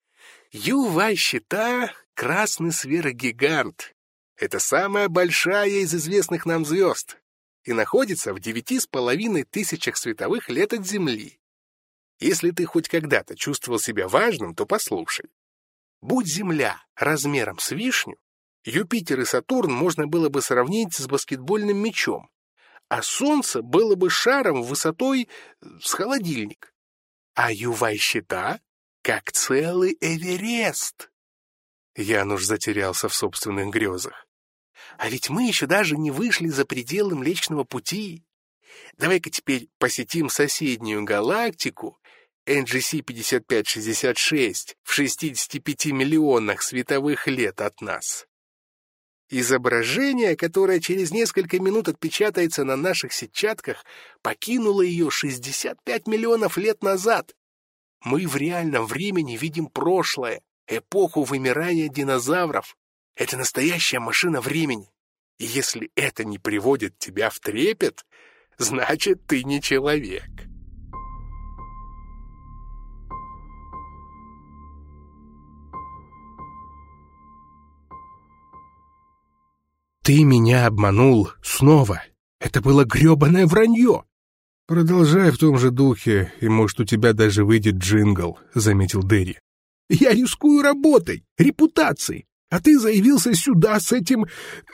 Ю-Вай-щита — красный сверхгигант. Это самая большая из известных нам звезд и находится в 9,5 тысячах световых лет от Земли. Если ты хоть когда-то чувствовал себя важным, то послушай. Будь Земля размером с вишню, Юпитер и Сатурн можно было бы сравнить с баскетбольным мячом, а Солнце было бы шаром высотой с холодильник. А Ю-Вай-щита — как целый Эверест. Януш затерялся в собственных грезах. А ведь мы еще даже не вышли за пределы Млечного Пути. Давай-ка теперь посетим соседнюю галактику NGC 5566 в 65 миллионах световых лет от нас. Изображение, которое через несколько минут отпечатается на наших сетчатках, покинуло ее 65 миллионов лет назад. Мы в реальном времени видим прошлое, эпоху вымирания динозавров. Это настоящая машина времени. И если это не приводит тебя в трепет, значит, ты не человек. Ты меня обманул снова. Это было грёбаное вранье. Продолжай в том же духе, и, может, у тебя даже выйдет джингл, заметил Дерри. Я рискую работой, репутацией, а ты заявился сюда с этим...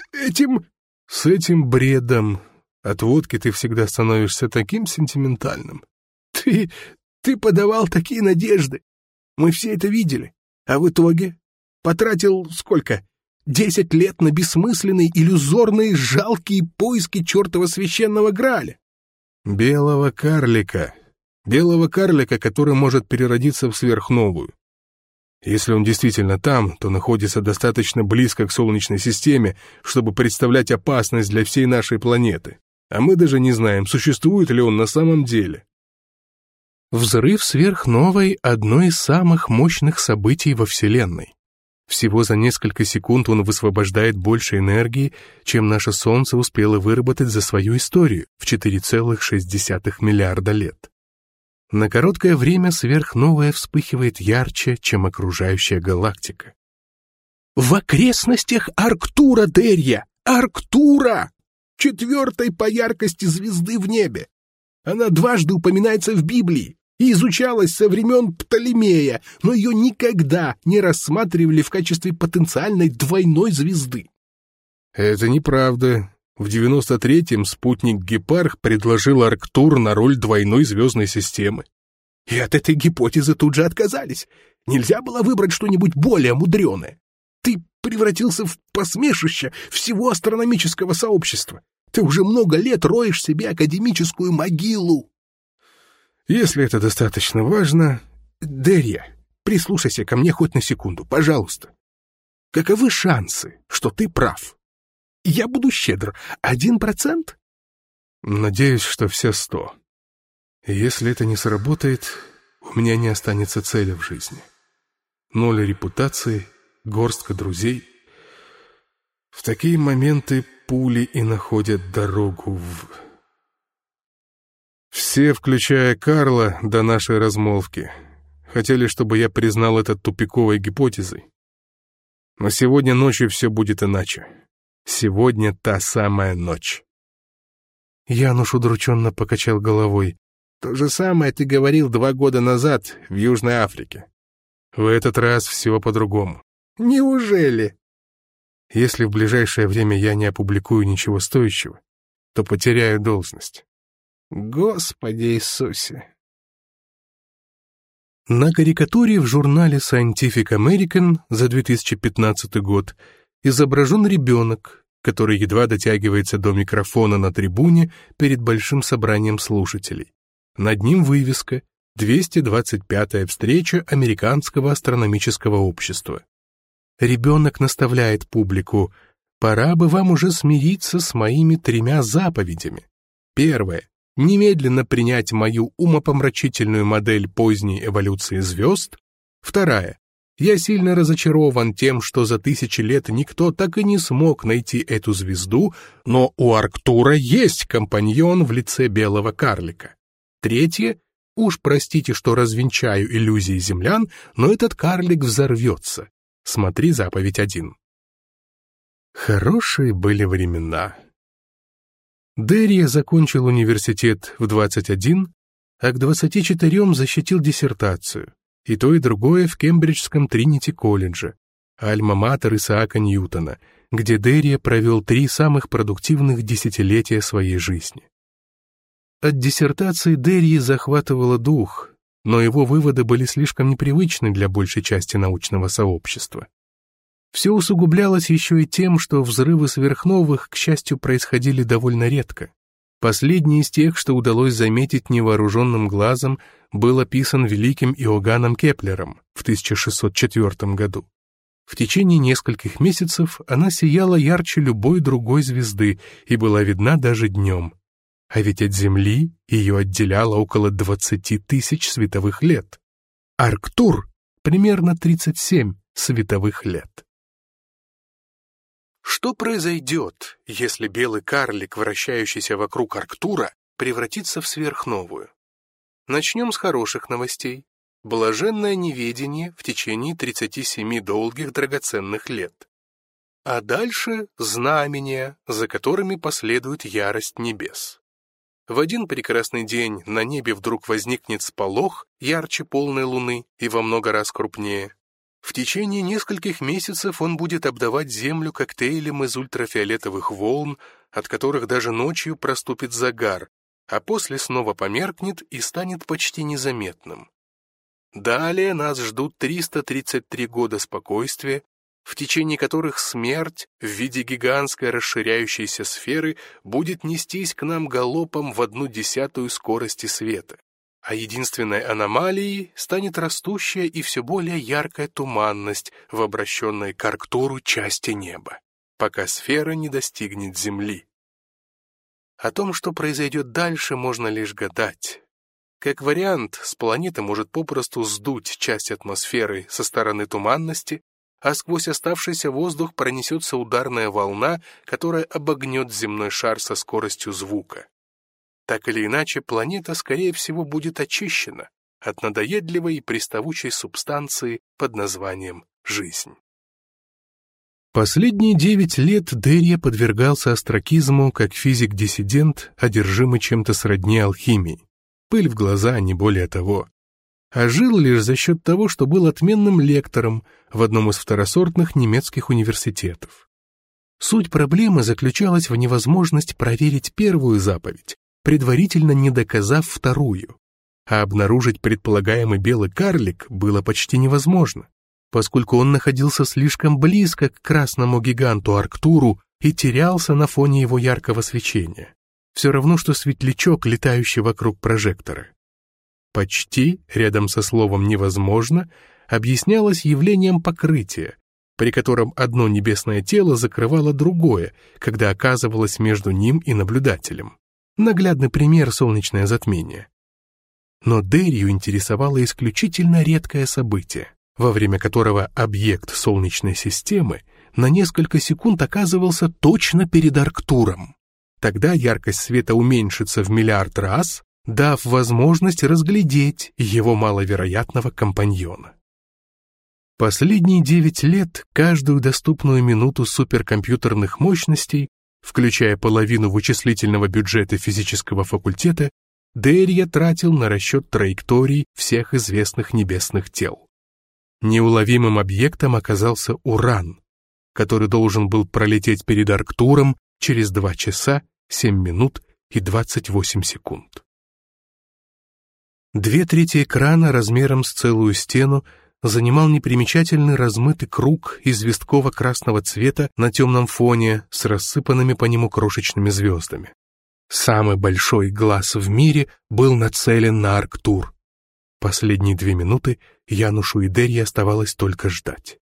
С этим бредом. От водки ты всегда становишься таким сентиментальным. Ты подавал такие надежды. Мы все это видели. А в итоге потратил сколько? 10 лет на бессмысленные, иллюзорные, жалкие поиски чертова священного Грааля. Белого карлика, который может переродиться в сверхновую. Если он действительно там, то находится достаточно близко к Солнечной системе, чтобы представлять опасность для всей нашей планеты. А мы даже не знаем, существует ли он на самом деле. Взрыв сверхновой — одно из самых мощных событий во Вселенной. Всего за несколько секунд он высвобождает больше энергии, чем наше Солнце успело выработать за свою историю в 4,6 миллиарда лет. На короткое время сверхновая вспыхивает ярче, чем окружающая галактика. В окрестностях Арктура, Дерья! Арктура! 4-й по яркости звезды в небе. Она дважды упоминается в Библии и изучалась со времен Птолемея, но ее никогда не рассматривали в качестве потенциальной двойной звезды. Это неправда. В 93-м спутник Гепарх предложил Арктур на роль двойной звездной системы. И от этой гипотезы тут же отказались. Нельзя было выбрать что-нибудь более мудреное. Ты превратился в посмешище всего астрономического сообщества. Ты уже много лет роешь себе академическую могилу. Если это достаточно важно... Дерья, прислушайся ко мне хоть на секунду, пожалуйста. Каковы шансы, что ты прав? Я буду щедр. 1%? Надеюсь, что все 100. Если это не сработает, у меня не останется цели в жизни. 0 репутации, горстка друзей. В такие моменты пули и находят дорогу в... Все, включая Карла, до нашей размолвки, хотели, чтобы я признал это тупиковой гипотезой. Но сегодня ночью все будет иначе. Сегодня та самая ночь. Януш удрученно покачал головой. То же самое ты говорил 2 года назад в Южной Африке. В этот раз все по-другому. Неужели? Если в ближайшее время я не опубликую ничего стоящего, то потеряю должность. Господи Иисусе! На карикатуре в журнале Scientific American за 2015 год изображен ребенок, который едва дотягивается до микрофона на трибуне перед большим собранием слушателей. Над ним вывеска «225-я встреча Американского астрономического общества». Ребенок наставляет публику: «Пора бы вам уже смириться с моими 3 заповедями. Первое. Немедленно принять мою умопомрачительную модель поздней эволюции звезд. Вторая. Я сильно разочарован тем, что за 1000 лет никто так и не смог найти эту звезду, но у Арктура есть компаньон в лице белого карлика. Третье. Уж простите, что развенчаю иллюзии землян, но этот карлик взорвется. Смотри заповедь 1». Хорошие были времена. Дерья закончил университет в 21, а к 24 защитил диссертацию, и то, и другое в Кембриджском Тринити-колледже, альма-матер Исаака Ньютона, где Дерья провел 3 самых продуктивных десятилетия своей жизни. От диссертации Дерьи захватывало дух, но его выводы были слишком непривычны для большей части научного сообщества. Все усугублялось еще и тем, что взрывы сверхновых, к счастью, происходили довольно редко. Последний из тех, что удалось заметить невооруженным глазом, был описан великим Иоганном Кеплером в 1604 году. В течение нескольких месяцев она сияла ярче любой другой звезды и была видна даже днем. А ведь от Земли ее отделяло около 20 000 световых лет. Арктур — примерно 37 световых лет. Что произойдет, если белый карлик, вращающийся вокруг Арктура, превратится в сверхновую? Начнем с хороших новостей. Блаженное неведение в течение 37 долгих драгоценных лет. А дальше знамения, за которыми последует ярость небес. В один прекрасный день на небе вдруг возникнет сполох ярче полной луны и во много раз крупнее. В течение нескольких месяцев он будет обдавать Землю коктейлем из ультрафиолетовых волн, от которых даже ночью проступит загар, а после снова померкнет и станет почти незаметным. Далее нас ждут 333 года спокойствия, в течение которых смерть в виде гигантской расширяющейся сферы будет нестись к нам галопом в 1/10 скорости света. А единственной аномалией станет растущая и все более яркая туманность в обращенной к Арктуру части неба, пока сфера не достигнет Земли. О том, что произойдет дальше, можно лишь гадать. Как вариант, с планеты может попросту сдуть часть атмосферы со стороны туманности, а сквозь оставшийся воздух пронесется ударная волна, которая обогнет земной шар со скоростью звука. Так или иначе, планета, скорее всего, будет очищена от надоедливой и приставучей субстанции под названием жизнь. Последние 9 лет Дерья подвергался остракизму как физик-диссидент, одержимый чем-то сродни алхимии. Пыль в глаза, не более того. А жил лишь за счет того, что был отменным лектором в одном из второсортных немецких университетов. Суть проблемы заключалась в невозможности проверить первую заповедь, предварительно не доказав вторую, а обнаружить предполагаемый белый карлик было почти невозможно, поскольку он находился слишком близко к красному гиганту Арктуру и терялся на фоне его яркого свечения. Все равно, что светлячок, летающий вокруг прожектора. «Почти» рядом со словом «невозможно» объяснялось явлением покрытия, при котором одно небесное тело закрывало другое, когда оказывалось между ним и наблюдателем. Наглядный пример — солнечное затмение. Но Деррию интересовало исключительно редкое событие, во время которого объект Солнечной системы на несколько секунд оказывался точно перед Арктуром. Тогда яркость света уменьшится в миллиард раз, дав возможность разглядеть его маловероятного компаньона. Последние 9 лет каждую доступную минуту суперкомпьютерных мощностей, включая половину вычислительного бюджета физического факультета, Деррия тратил на расчет траекторий всех известных небесных тел. Неуловимым объектом оказался Уран, который должен был пролететь перед Арктуром через 2 часа, 7 минут и 28 секунд. 2/3 экрана размером с целую стену занимал непримечательный размытый круг известково-красного цвета на темном фоне с рассыпанными по нему крошечными звездами. Самый большой глаз в мире был нацелен на Арктур. Последние 2 минуты Янушу и Деррии оставалось только ждать.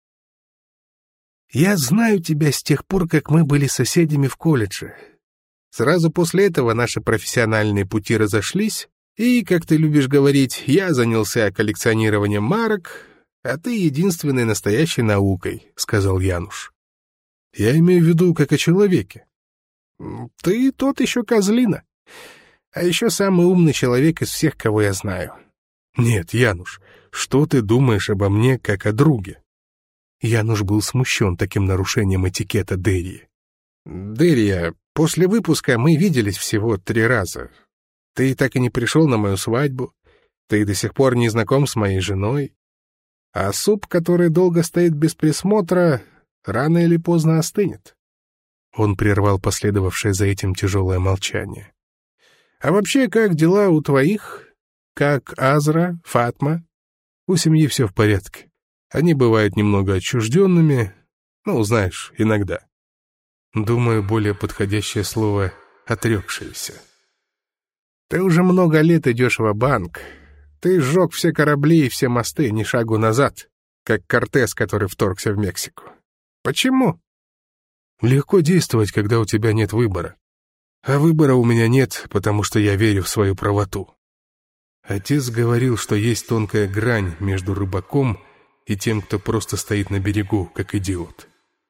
«Я знаю тебя с тех пор, как мы были соседями в колледже. Сразу после этого наши профессиональные пути разошлись, и, как ты любишь говорить, я занялся коллекционированием марок, а ты единственной настоящей наукой», — сказал Януш. «Я имею в виду как о человеке». «Ты тот еще козлина, а еще самый умный человек из всех, кого я знаю». «Нет, Януш, что ты думаешь обо мне как о друге?» Януш был смущен таким нарушением этикета Деррии. «Деррия, после выпуска мы виделись всего 3 раза. Ты так и не пришел на мою свадьбу, ты до сих пор не знаком с моей женой, а суп, который долго стоит без присмотра, рано или поздно остынет». Он прервал последовавшее за этим тяжелое молчание. «А вообще, как дела у твоих? Как Азра, Фатма?» «У семьи все в порядке. Они бывают немного отчужденными, знаешь, иногда. Думаю, более подходящее слово — отрекшиеся». «Ты уже много лет идешь ва-банк. Ты сжег все корабли и все мосты, ни шагу назад, как Кортес, который вторгся в Мексику. Почему?» «Легко действовать, когда у тебя нет выбора. А выбора у меня нет, потому что я верю в свою правоту. Отец говорил, что есть тонкая грань между рыбаком и тем, кто просто стоит на берегу, как идиот».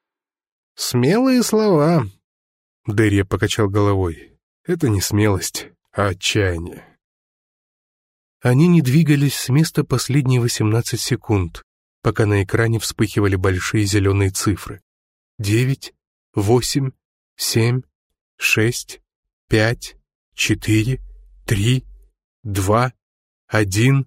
«Смелые слова», — Деррия покачал головой. «Это не смелость, а отчаяние». Они не двигались с места последние 18 секунд, пока на экране вспыхивали большие зеленые цифры. 9, 8, 7, 6, 5, 4, 3, 2, 1.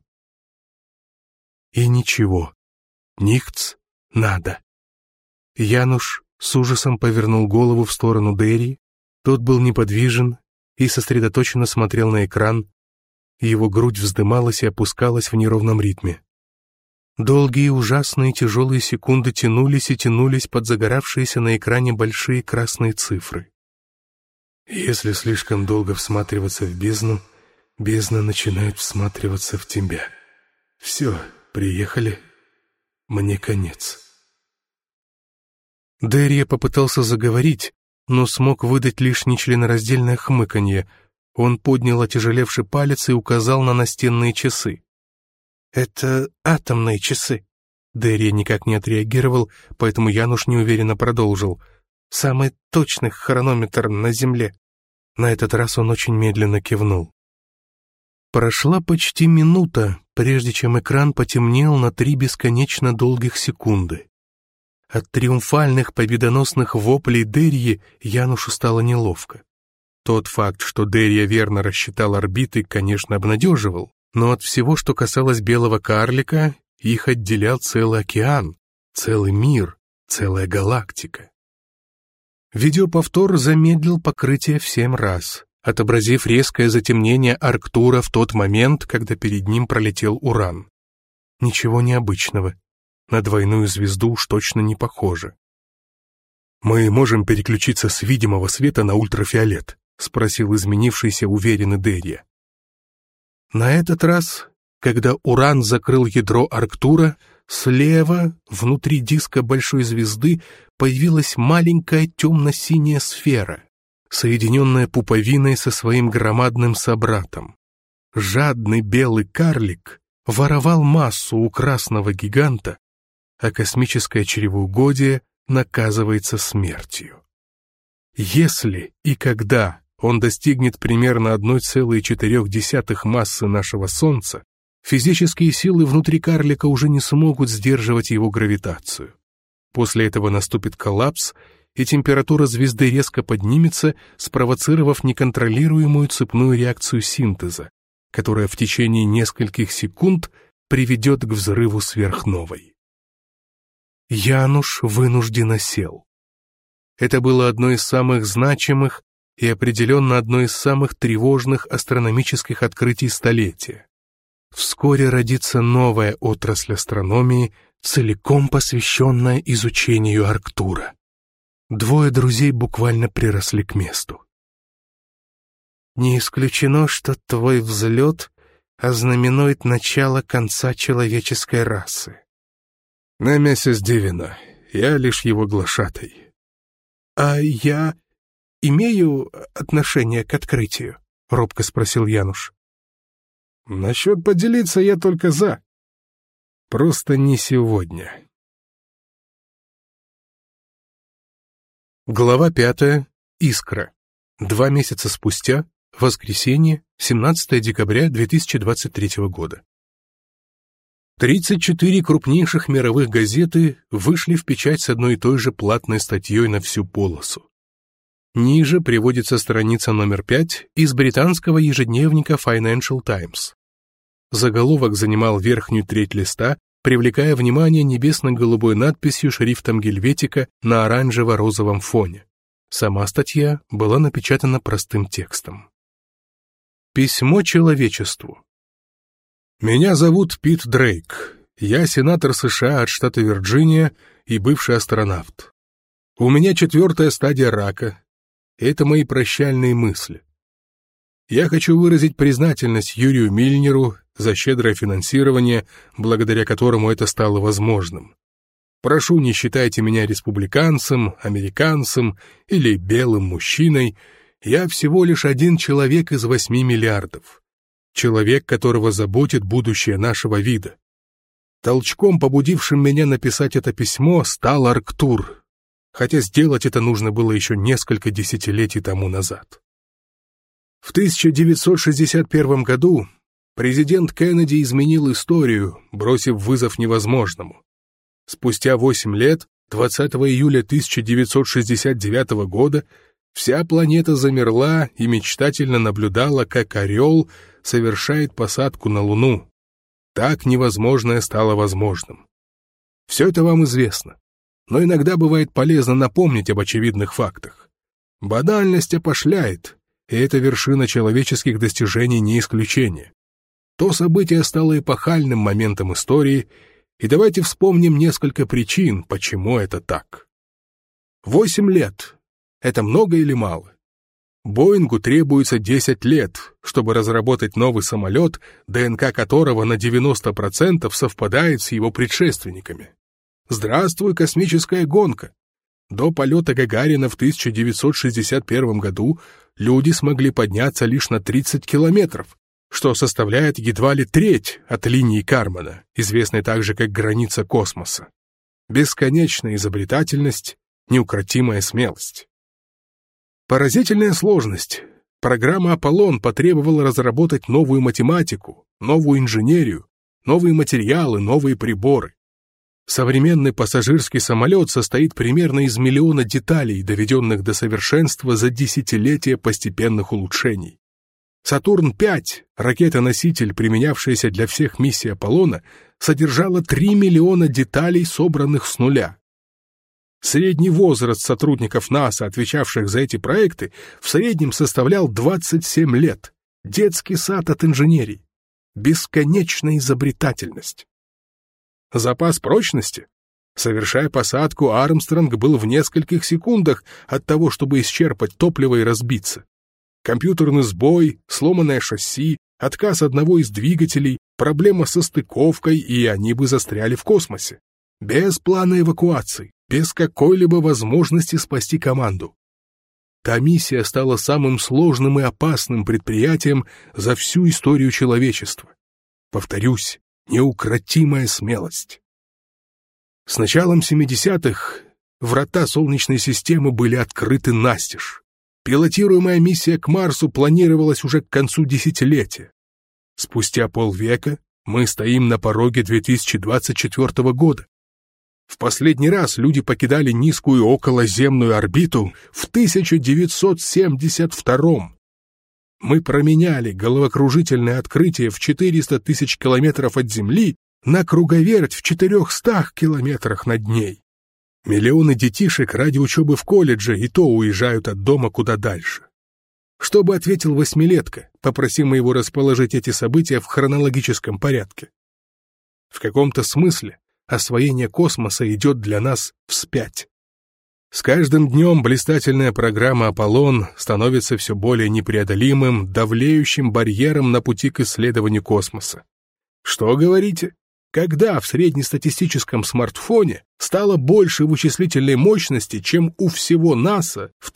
И ничего. Нихц, надо. Януш с ужасом повернул голову в сторону Деррии. Тот был неподвижен и сосредоточенно смотрел на экран. Его грудь вздымалась и опускалась в неровном ритме. Долгие, ужасные, тяжелые секунды тянулись и тянулись под загоравшиеся на экране большие красные цифры. «Если слишком долго всматриваться в бездну, бездна начинает всматриваться в тебя. Все, приехали. Мне конец». Деррия попытался заговорить, но смог выдать лишь нечленораздельное хмыканье. Он поднял отяжелевший палец и указал на настенные часы. «Это атомные часы». Деррия никак не отреагировал, поэтому Януш неуверенно продолжил. «Самый точный хронометр на Земле». На этот раз он очень медленно кивнул. Прошла почти минута, прежде чем экран потемнел на 3 бесконечно долгих секунды. От триумфальных победоносных воплей Деррии Янушу стало неловко. Тот факт, что Деррия верно рассчитал орбиты, конечно, обнадеживал, но от всего, что касалось белого карлика, их отделял целый океан, целый мир, целая галактика. Видеоповтор замедлил покрытие в 7 раз, отобразив резкое затемнение Арктура в тот момент, когда перед ним пролетел Уран. Ничего необычного. На двойную звезду уж точно не похоже. «Мы можем переключиться с видимого света на ультрафиолет?» — спросил изменившийся уверенный Деррия. На этот раз Когда Уран закрыл ядро Арктура, слева, внутри диска большой звезды, появилась маленькая темно-синяя сфера, соединенная пуповиной со своим громадным собратом. Жадный белый карлик воровал массу у красного гиганта, а космическое чревоугодие наказывается смертью. Если и когда он достигнет примерно 1,4 массы нашего Солнца, физические силы внутри карлика уже не смогут сдерживать его гравитацию. После этого наступит коллапс, и температура звезды резко поднимется, спровоцировав неконтролируемую цепную реакцию синтеза, которая в течение нескольких секунд приведет к взрыву сверхновой. Януш вынужденно сел. Это было одно из самых значимых и определенно одно из самых тревожных астрономических открытий столетия. Вскоре родится новая отрасль астрономии, целиком посвященная изучению Арктура. Двое друзей буквально приросли к месту. «Не исключено, что твой взлет ознаменует начало конца человеческой расы». «Немесис Дивина, я лишь его глашатай». «А я имею отношение к открытию?» — робко спросил Януш. «Насчет поделиться я только за. Просто не сегодня». Глава 5. Искра. 2 месяца спустя, воскресенье, 17 декабря 2023 года. 34 крупнейших мировых газеты вышли в печать с одной и той же платной статьей на всю полосу. Ниже приводится страница номер 5 из британского ежедневника Financial Times. Заголовок занимал верхнюю треть листа, привлекая внимание небесно-голубой надписью шрифтом Гельветика на оранжево-розовом фоне. Сама статья была напечатана простым текстом. Письмо человечеству. Меня зовут Пит Дрейк. Я сенатор США от штата Вирджиния и бывший астронавт. У меня 4-я стадия рака. Это мои прощальные мысли. Я хочу выразить признательность Юрию Мильнеру за щедрое финансирование, благодаря которому это стало возможным. Прошу, не считайте меня республиканцем, американцем или белым мужчиной. Я всего лишь один человек из 8 миллиардов. Человек, которого заботит будущее нашего вида. Толчком, побудившим меня написать это письмо, стал Арктур, хотя сделать это нужно было еще несколько десятилетий тому назад. В 1961 году президент Кеннеди изменил историю, бросив вызов невозможному. Спустя 8 лет, 20 июля 1969 года, вся планета замерла и мечтательно наблюдала, как орел совершает посадку на Луну. Так невозможное стало возможным. Все это вам известно, но иногда бывает полезно напомнить об очевидных фактах. Банальность опошляет, и эта вершина человеческих достижений не исключение. То событие стало эпохальным моментом истории, и давайте вспомним несколько причин, почему это так. 8 лет. Это много или мало? Боингу требуется 10 лет, чтобы разработать новый самолет, ДНК которого на 90% совпадает с его предшественниками. Здравствуй, космическая гонка! До полета Гагарина в 1961 году люди смогли подняться лишь на 30 километров, что составляет едва ли треть от линии Кармана, известной также как граница космоса. Бесконечная изобретательность, неукротимая смелость. Поразительная сложность. Программа «Аполлон» потребовала разработать новую математику, новую инженерию, новые материалы, новые приборы. Современный пассажирский самолет состоит примерно из 1 миллиона деталей, доведенных до совершенства за десятилетия постепенных улучшений. Сатурн-5, ракета-носитель, применявшаяся для всех миссий Аполлона, содержала 3 миллиона деталей, собранных с нуля. Средний возраст сотрудников НАСА, отвечавших за эти проекты, в среднем составлял 27 лет. Детский сад от инженерии. Бесконечная изобретательность. Запас прочности? Совершая посадку, Армстронг был в нескольких секундах от того, чтобы исчерпать топливо и разбиться. Компьютерный сбой, сломанное шасси, отказ одного из двигателей, проблема со стыковкой, и они бы застряли в космосе. Без плана эвакуации, без какой-либо возможности спасти команду. Та миссия стала самым сложным и опасным предприятием за всю историю человечества. Повторюсь, неукротимая смелость. С началом 70-х врата Солнечной системы были открыты настежь. Пилотируемая миссия к Марсу планировалась уже к концу десятилетия. Спустя полвека мы стоим на пороге 2024 года. В последний раз люди покидали низкую околоземную орбиту в 1972. Мы променяли головокружительное открытие в 400 тысяч километров от Земли на круговерть в 400 километрах над ней. Миллионы детишек ради учебы в колледже и то уезжают от дома куда дальше. Что бы ответил восьмилетка, попроси мы его расположить эти события в хронологическом порядке? В каком-то смысле освоение космоса идет для нас вспять. С каждым днем блистательная программа «Аполлон» становится все более непреодолимым, давлеющим барьером на пути к исследованию космоса. Что говорите? Когда в среднестатистическом смартфоне стало больше вычислительной мощности, чем у всего НАСА в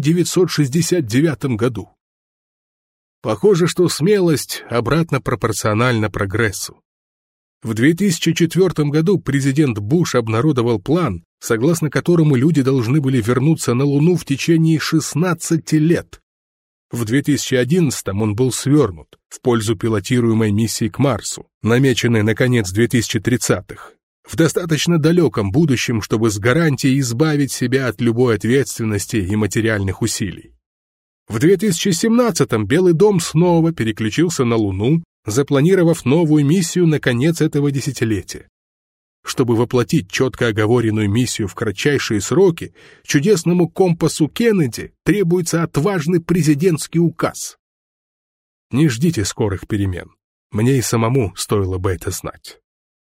1969 году? Похоже, что смелость обратно пропорциональна прогрессу. В 2004 году президент Буш обнародовал план, согласно которому люди должны были вернуться на Луну в течение 16 лет. В 2011 он был свернут в пользу пилотируемой миссии к Марсу, намеченной на конец 2030-х, в достаточно далеком будущем, чтобы с гарантией избавить себя от любой ответственности и материальных усилий. В 2017-м Белый дом снова переключился на Луну, запланировав новую миссию на конец этого десятилетия. Чтобы воплотить четко оговоренную миссию в кратчайшие сроки, чудесному компасу Кеннеди требуется отважный президентский указ. Не ждите скорых перемен. Мне и самому стоило бы это знать.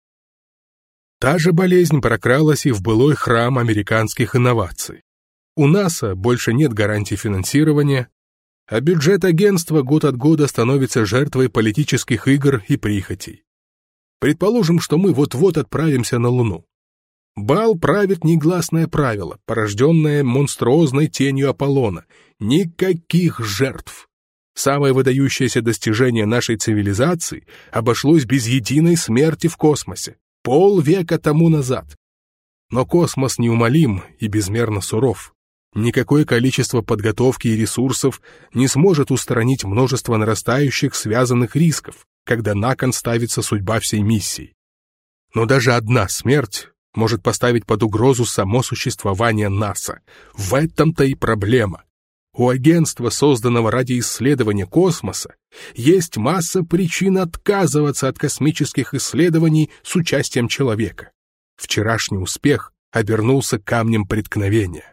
Та же болезнь прокралась и в былой храм американских инноваций. У НАСА больше нет гарантий финансирования, а бюджет агентства год от года становится жертвой политических игр и прихотей. Предположим, что мы вот-вот отправимся на Луну. Бал правит негласное правило, порожденное монструозной тенью Аполлона. Никаких жертв. Самое выдающееся достижение нашей цивилизации обошлось без единой смерти в космосе. Полвека тому назад. Но космос неумолим и безмерно суров. Никакое количество подготовки и ресурсов не сможет устранить множество нарастающих связанных рисков, когда на кон ставится судьба всей миссии. Но даже одна смерть может поставить под угрозу само существование НАСА. В этом-то и проблема. У агентства, созданного ради исследования космоса, есть масса причин отказываться от космических исследований с участием человека. Вчерашний успех обернулся камнем преткновения.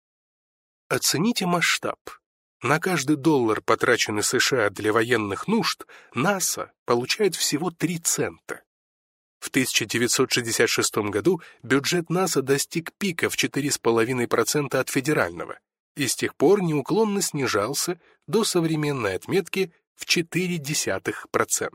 Оцените масштаб. На каждый $1, потраченный США для военных нужд, НАСА получает всего 3 цента. В 1966 году бюджет НАСА достиг пика в 4,5% от федерального и с тех пор неуклонно снижался до современной отметки в 0,4%.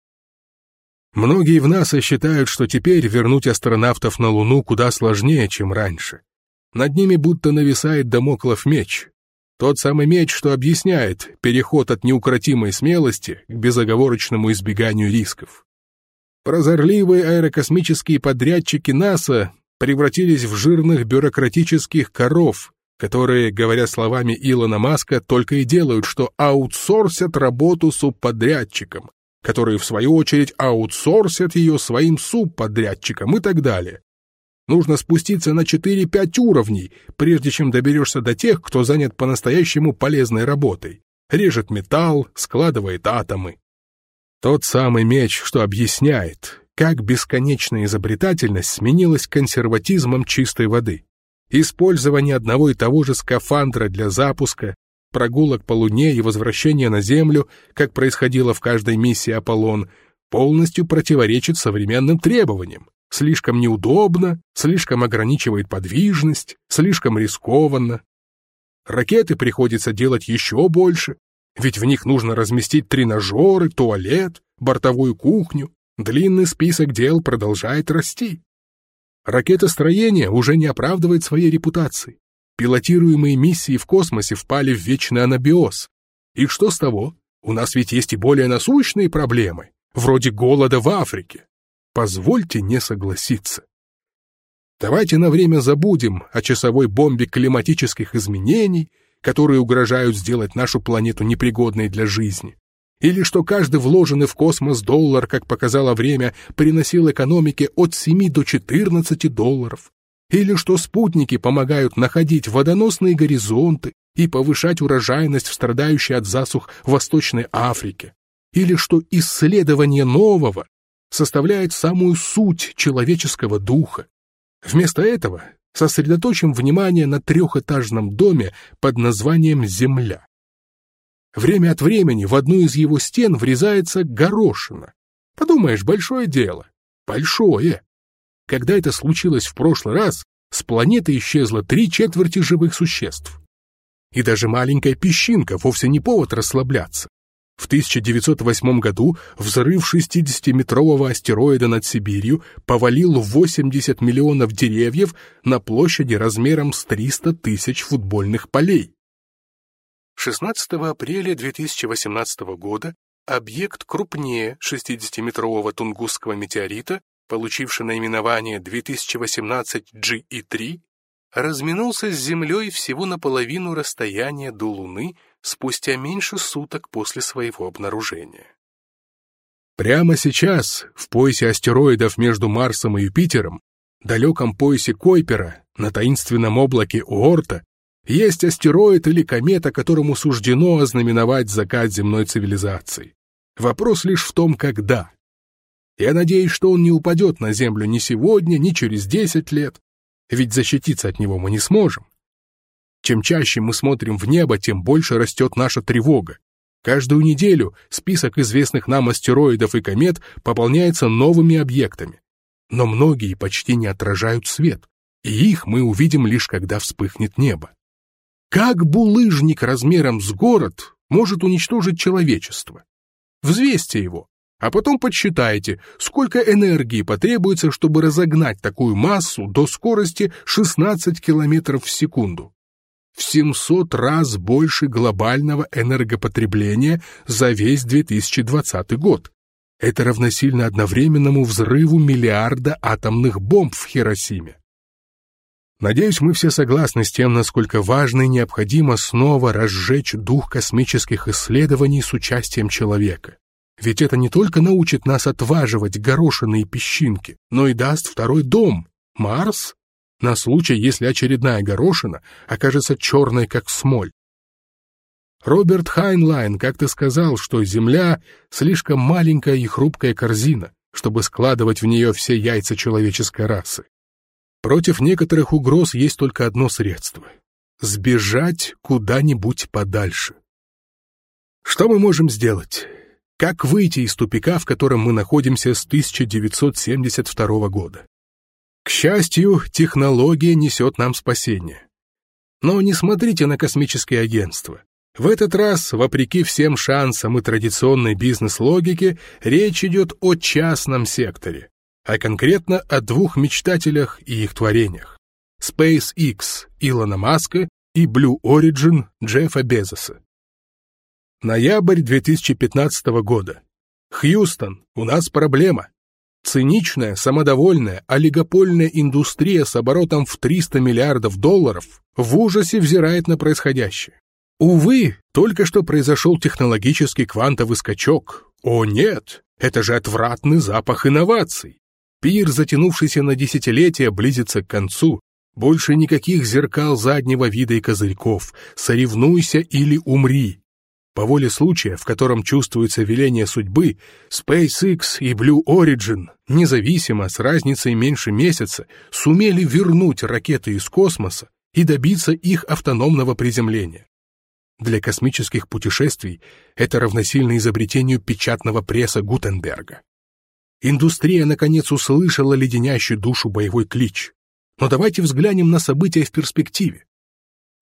Многие в НАСА считают, что теперь вернуть астронавтов на Луну куда сложнее, чем раньше. Над ними будто нависает дамоклов меч. Тот самый меч, что объясняет переход от неукротимой смелости к безоговорочному избеганию рисков. Прозорливые аэрокосмические подрядчики НАСА превратились в жирных бюрократических коров, которые, говоря словами Илона Маска, только и делают, что аутсорсят работу субподрядчикам, которые, в свою очередь, аутсорсят ее своим субподрядчикам и так далее. Нужно спуститься на 4-5 уровней, прежде чем доберешься до тех, кто занят по-настоящему полезной работой. Режет металл, складывает атомы. Тот самый меч, что объясняет, как бесконечная изобретательность сменилась консерватизмом чистой воды. Использование одного и того же скафандра для запуска, прогулок по Луне и возвращения на Землю, как происходило в каждой миссии «Аполлон», полностью противоречит современным требованиям. Слишком неудобно, слишком ограничивает подвижность, слишком рискованно. Ракеты приходится делать еще больше. Ведь в них нужно разместить тренажеры, туалет, бортовую кухню. Длинный список дел продолжает расти. Ракетостроение уже не оправдывает своей репутации. Пилотируемые миссии в космосе впали в вечный анабиоз. И что с того? У нас ведь есть и более насущные проблемы, вроде голода в Африке. Позвольте не согласиться. Давайте на время забудем о часовой бомбе климатических изменений, которые угрожают сделать нашу планету непригодной для жизни. Или что каждый вложенный в космос доллар, как показало время, приносил экономике от 7 до 14 долларов. Или что спутники помогают находить водоносные горизонты и повышать урожайность в страдающей от засух Восточной Африке. Или что исследование нового составляет самую суть человеческого духа. Вместо этого сосредоточим внимание на трехэтажном доме под названием «Земля». Время от времени в одну из его стен врезается горошина. Подумаешь, большое дело. Большое. Когда это случилось в прошлый раз, с планеты исчезло 3/4 живых существ. И даже маленькая песчинка вовсе не повод расслабляться. В 1908 году взрыв 60-метрового астероида над Сибирью повалил 80 миллионов деревьев на площади размером с 300 тысяч футбольных полей. 16 апреля 2018 года объект крупнее 60-метрового тунгусского метеорита, получивший наименование 2018 GE3, разминулся с Землей всего наполовину расстояния до Луны спустя меньше суток после своего обнаружения. Прямо сейчас, в поясе астероидов между Марсом и Юпитером, далеком поясе Койпера, на таинственном облаке Оорта, есть астероид или комета, которому суждено ознаменовать закат земной цивилизации. Вопрос лишь в том, когда. Я надеюсь, что он не упадет на Землю ни сегодня, ни через 10 лет, ведь защититься от него мы не сможем. Чем чаще мы смотрим в небо, тем больше растет наша тревога. Каждую неделю список известных нам астероидов и комет пополняется новыми объектами. Но многие почти не отражают свет, и их мы увидим лишь когда вспыхнет небо. Как булыжник размером с город может уничтожить человечество? Взвесьте его, а потом подсчитайте, сколько энергии потребуется, чтобы разогнать такую массу до скорости 16 км в секунду. В 700 раз больше глобального энергопотребления за весь 2020 год. Это равносильно одновременному взрыву миллиарда атомных бомб в Хиросиме. Надеюсь, мы все согласны с тем, насколько важно и необходимо снова разжечь дух космических исследований с участием человека. Ведь это не только научит нас отваживать горошины и песчинки, но и даст второй дом — Марс, на случай, если очередная горошина окажется черной, как смоль. Роберт Хайнлайн как-то сказал, что Земля — слишком маленькая и хрупкая корзина, чтобы складывать в нее все яйца человеческой расы. Против некоторых угроз есть только одно средство — сбежать куда-нибудь подальше. Что мы можем сделать? Как выйти из тупика, в котором мы находимся с 1972 года? К счастью, технология несет нам спасение. Но не смотрите на космические агентства. В этот раз, вопреки всем шансам и традиционной бизнес-логике, речь идет о частном секторе, а конкретно о двух мечтателях и их творениях — SpaceX Илона Маска и Blue Origin Джеффа Безоса. Ноябрь 2015 года. Хьюстон, у нас проблема. Циничная, самодовольная, олигопольная индустрия с оборотом в 300 миллиардов долларов в ужасе взирает на происходящее. Увы, только что произошел технологический квантовый скачок. О нет, это же отвратный запах инноваций. Пир, затянувшийся на десятилетия, близится к концу. Больше никаких зеркал заднего вида и козырьков. Соревнуйся или умри. По воле случая, в котором чувствуется веление судьбы, SpaceX и Blue Origin, независимо с разницей меньше месяца, сумели вернуть ракеты из космоса и добиться их автономного приземления. Для космических путешествий это равносильно изобретению печатного пресса Гутенберга. Индустрия, наконец, услышала леденящий душу боевой клич. Но давайте взглянем на события в перспективе.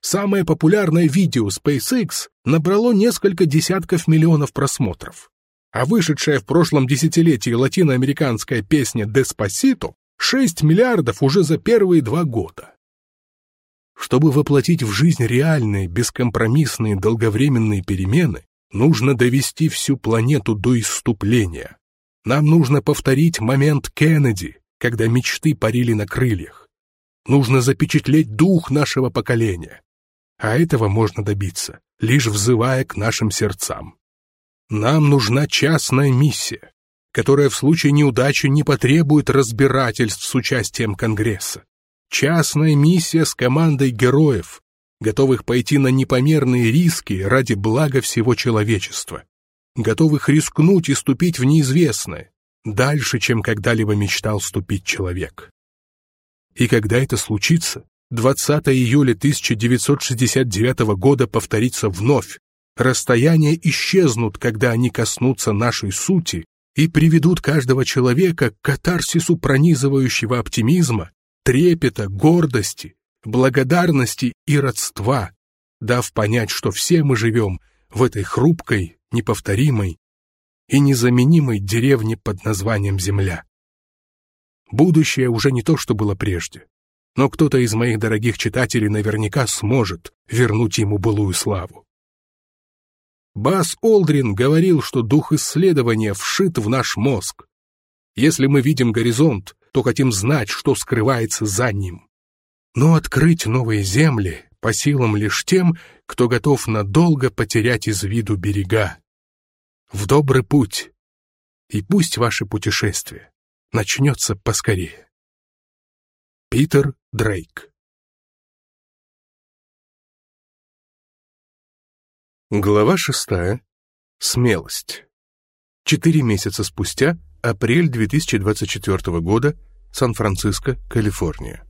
Самое популярное видео SpaceX набрало несколько десятков миллионов просмотров, а вышедшая в прошлом десятилетии латиноамериканская песня «Деспасито» 6 миллиардов уже за первые 2 года. Чтобы воплотить в жизнь реальные, бескомпромиссные, долговременные перемены, нужно довести всю планету до исступления. Нам нужно повторить момент Кеннеди, когда мечты парили на крыльях. Нужно запечатлеть дух нашего поколения. А этого можно добиться, лишь взывая к нашим сердцам. Нам нужна частная миссия, которая в случае неудачи не потребует разбирательств с участием Конгресса. Частная миссия с командой героев, готовых пойти на непомерные риски ради блага всего человечества, готовых рискнуть и ступить в неизвестное, дальше, чем когда-либо мечтал ступить человек. И когда это случится, 20 июля 1969 года повторится вновь. Расстояния исчезнут, когда они коснутся нашей сути и приведут каждого человека к катарсису пронизывающего оптимизма, трепета, гордости, благодарности и родства, дав понять, что все мы живем в этой хрупкой, неповторимой и незаменимой деревне под названием Земля. Будущее уже не то, что было прежде, но кто-то из моих дорогих читателей наверняка сможет вернуть ему былую славу. Базз Олдрин говорил, что дух исследования вшит в наш мозг. Если мы видим горизонт, то хотим знать, что скрывается за ним. Но открыть новые земли по силам лишь тем, кто готов надолго потерять из виду берега. В добрый путь, и пусть ваше путешествие начнется поскорее. Питер Дрейк. Глава 6. Смелость. 4 месяца спустя, апрель 2024 года, Сан-Франциско, Калифорния.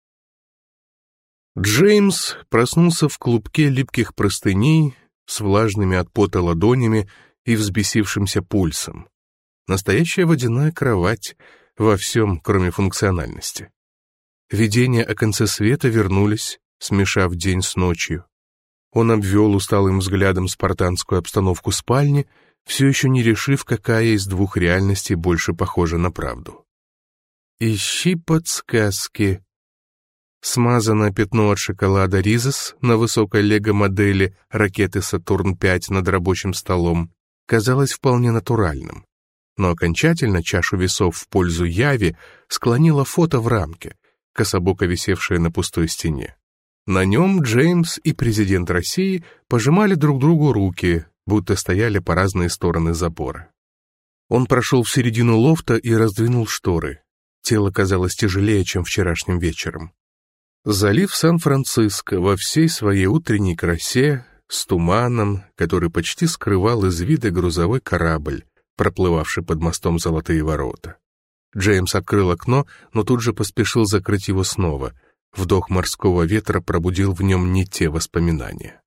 Джеймс проснулся в клубке липких простыней с влажными от пота ладонями и взбесившимся пульсом. Настоящая водяная кровать во всем, кроме функциональности. Видения о конце света вернулись, смешав день с ночью. Он обвел усталым взглядом спартанскую обстановку спальни, все еще не решив, какая из двух реальностей больше похожа на правду. «Ищи подсказки». Смазанное пятно от шоколада Ризес на высокой лего-модели ракеты «Сатурн-5» над рабочим столом казалось вполне натуральным. Но окончательно чашу весов в пользу Яви склонило фото в рамке, кособоко висевшее на пустой стене. На нем Джеймс и президент России пожимали друг другу руки, будто стояли по разные стороны забора. Он прошел в середину лофта и раздвинул шторы. Тело казалось тяжелее, чем вчерашним вечером. Залив Сан-Франциско во всей своей утренней красе, с туманом, который почти скрывал из вида грузовой корабль, проплывавший под мостом Золотые ворота. Джеймс открыл окно, но тут же поспешил закрыть его снова. Вдох морского ветра пробудил в нем не те воспоминания.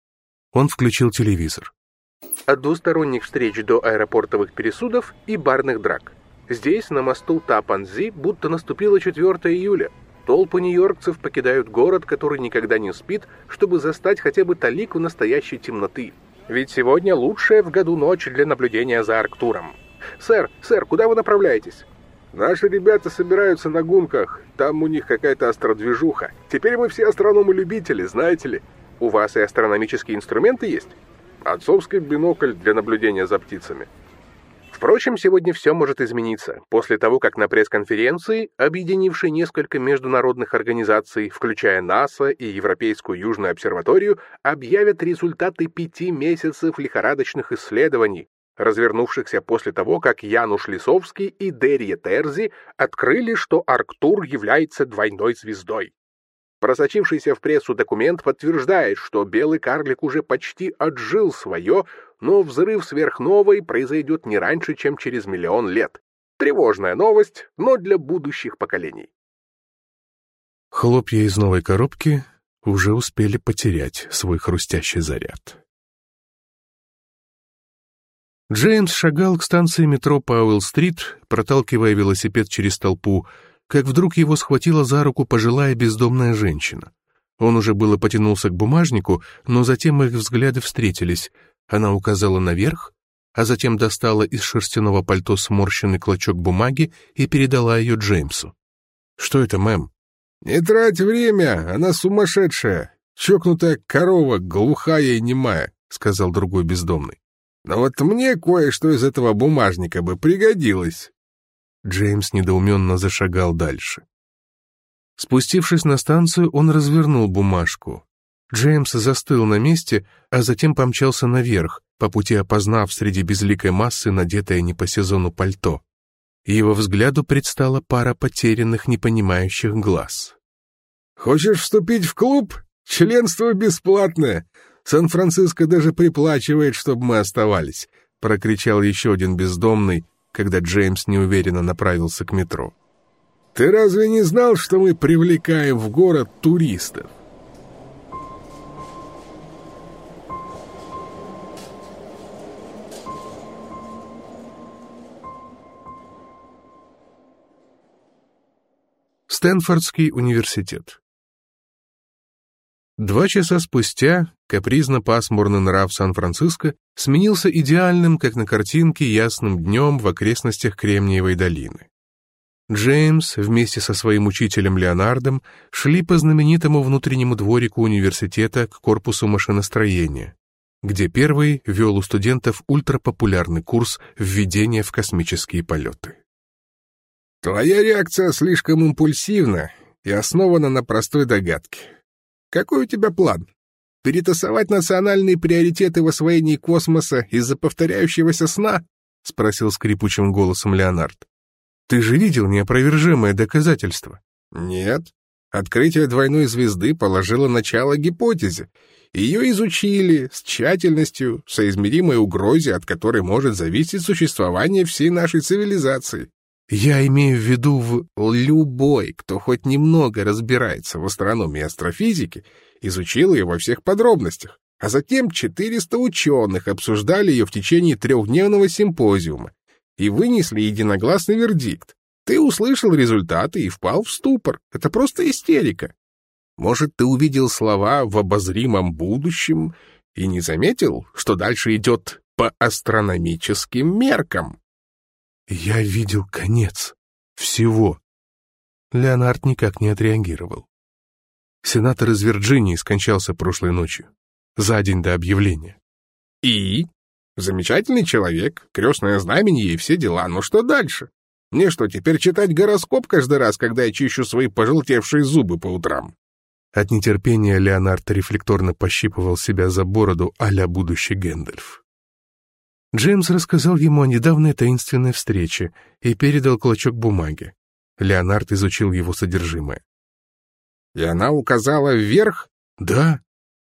Он включил телевизор. От двусторонних встреч до аэропортовых пересудов и барных драк. Здесь, на мосту Тапанзи, будто наступило 4 июля. Толпы нью-йоркцев покидают город, который никогда не спит, чтобы застать хотя бы талику настоящей темноты. Ведь сегодня лучшая в году ночь для наблюдения за Арктуром. Сэр, куда вы направляетесь? Наши ребята собираются на гунках. Там у них какая-то астродвижуха. Теперь мы все астрономы-любители, знаете ли. У вас и астрономические инструменты есть? Отцовский бинокль для наблюдения за птицами. Впрочем, сегодня все может измениться. После того, как на пресс-конференции, объединившей несколько международных организаций, включая НАСА и Европейскую Южную обсерваторию, объявят результаты 5 месяцев лихорадочных исследований, развернувшихся после того, как Януш Лисовский и Дерье Терзи открыли, что Арктур является двойной звездой. Просочившийся в прессу документ подтверждает, что белый карлик уже почти отжил свое, но взрыв сверхновой произойдет не раньше, чем через 1 миллион лет. Тревожная новость, но для будущих поколений. Хлопья из новой коробки уже успели потерять свой хрустящий заряд. Джеймс шагал к станции метро Пауэлл-стрит, проталкивая велосипед через толпу, как вдруг его схватила за руку пожилая бездомная женщина. Он уже было потянулся к бумажнику, но затем их взгляды встретились. Она указала наверх, а затем достала из шерстяного пальто сморщенный клочок бумаги и передала ее Джеймсу. «Что это, мэм?» «Не трать время, она сумасшедшая, чокнутая корова, глухая и немая», — сказал другой бездомный. «Но вот мне кое-что из этого бумажника бы пригодилось». Джеймс недоуменно зашагал дальше. Спустившись на станцию, он развернул бумажку. Джеймс застыл на месте, а затем помчался наверх, по пути опознав среди безликой массы надетое не по сезону пальто. Его взгляду предстала пара потерянных, непонимающих глаз. «Хочешь вступить в клуб? Членство бесплатное. Сан-Франциско даже приплачивает, чтобы мы оставались», — прокричал еще один бездомный, когда Джеймс неуверенно направился к метро. «Ты разве не знал, что мы привлекаем в город туристов?» Стэнфордский университет. 2 часа спустя капризно-пасмурный нрав Сан-Франциско сменился идеальным, как на картинке, ясным днем в окрестностях Кремниевой долины. Джеймс вместе со своим учителем Леонардом шли по знаменитому внутреннему дворику университета к корпусу машиностроения, где первый вел у студентов ультрапопулярный курс введения в космические полеты. «Твоя реакция слишком импульсивна и основана на простой догадке. Какой у тебя план? Перетасовать национальные приоритеты в освоении космоса из-за повторяющегося сна?» — спросил скрипучим голосом Леонард. «Ты же видел неопровержимое доказательство?» «Нет. Открытие двойной звезды положило начало гипотезе. Ее изучили с тщательностью, соизмеримой угрозе, от которой может зависеть существование всей нашей цивилизации. Я имею в виду Любой, кто хоть немного разбирается в астрономии и астрофизике, изучил ее во всех подробностях, а затем 400 ученых обсуждали ее в течение 3-дневного симпозиума и вынесли единогласный вердикт. Ты услышал результаты и впал в ступор. Это просто истерика. Может, ты увидел слова «в обозримом будущем» и не заметил, что дальше идет по астрономическим меркам? Я видел конец всего. Леонард никак не отреагировал. Сенатор из Вирджинии скончался прошлой ночью, за день до объявления. И? Замечательный человек, крестное знамение и все дела, но что дальше? Мне что, теперь читать гороскоп каждый раз, когда я чищу свои пожелтевшие зубы по утрам? От нетерпения Леонард рефлекторно пощипывал себя за бороду а-ля будущий Гэндальф. Джеймс рассказал ему о недавней таинственной встрече и передал клочок бумаги. Леонард изучил его содержимое. И она указала вверх? Да.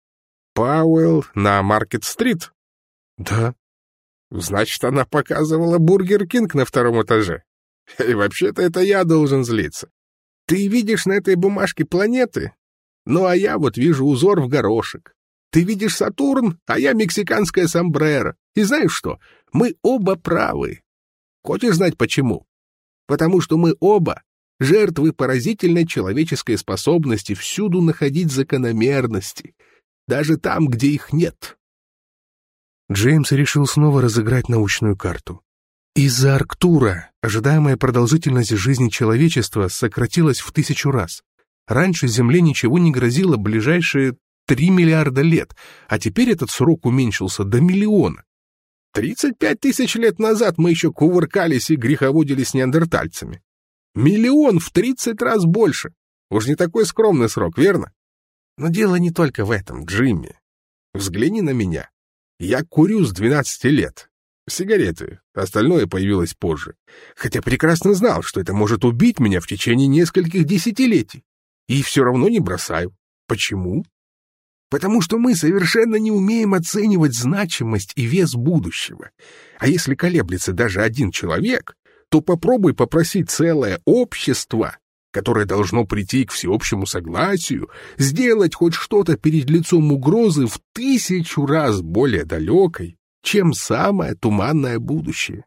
Пауэлл на Маркет-стрит? Да. Значит, она показывала Бургер Кинг на 2-м этаже. И вообще-то это я должен злиться. Ты видишь на этой бумажке планеты? Ну, а я вот вижу узор в горошек. Ты видишь Сатурн, а я мексиканское сомбреро. И знаешь что? Мы оба правы. Хочешь знать почему? Потому что мы оба жертвы поразительной человеческой способности всюду находить закономерности, даже там, где их нет. Джеймс решил снова разыграть научную карту. Из-за Арктура ожидаемая продолжительность жизни человечества сократилась в 1000 раз. Раньше Земле ничего не грозило ближайшие 3 миллиарда лет, а теперь этот срок уменьшился до 1 миллиона. 35 тысяч лет назад мы еще кувыркались и греховодили с неандертальцами. 1 миллион в 30 раз больше. Уж не такой скромный срок, верно? Но дело не только в этом, Джимми. Взгляни на меня. Я курю с 12 лет. Сигареты. Остальное появилось позже. Хотя прекрасно знал, что это может убить меня в течение нескольких десятилетий. И все равно не бросаю. Почему? Потому что мы совершенно не умеем оценивать значимость и вес будущего. А если колеблется даже один человек, то попробуй попросить целое общество, которое должно прийти к всеобщему согласию, сделать хоть что-то перед лицом угрозы в 1000 раз более далекой, чем самое туманное будущее.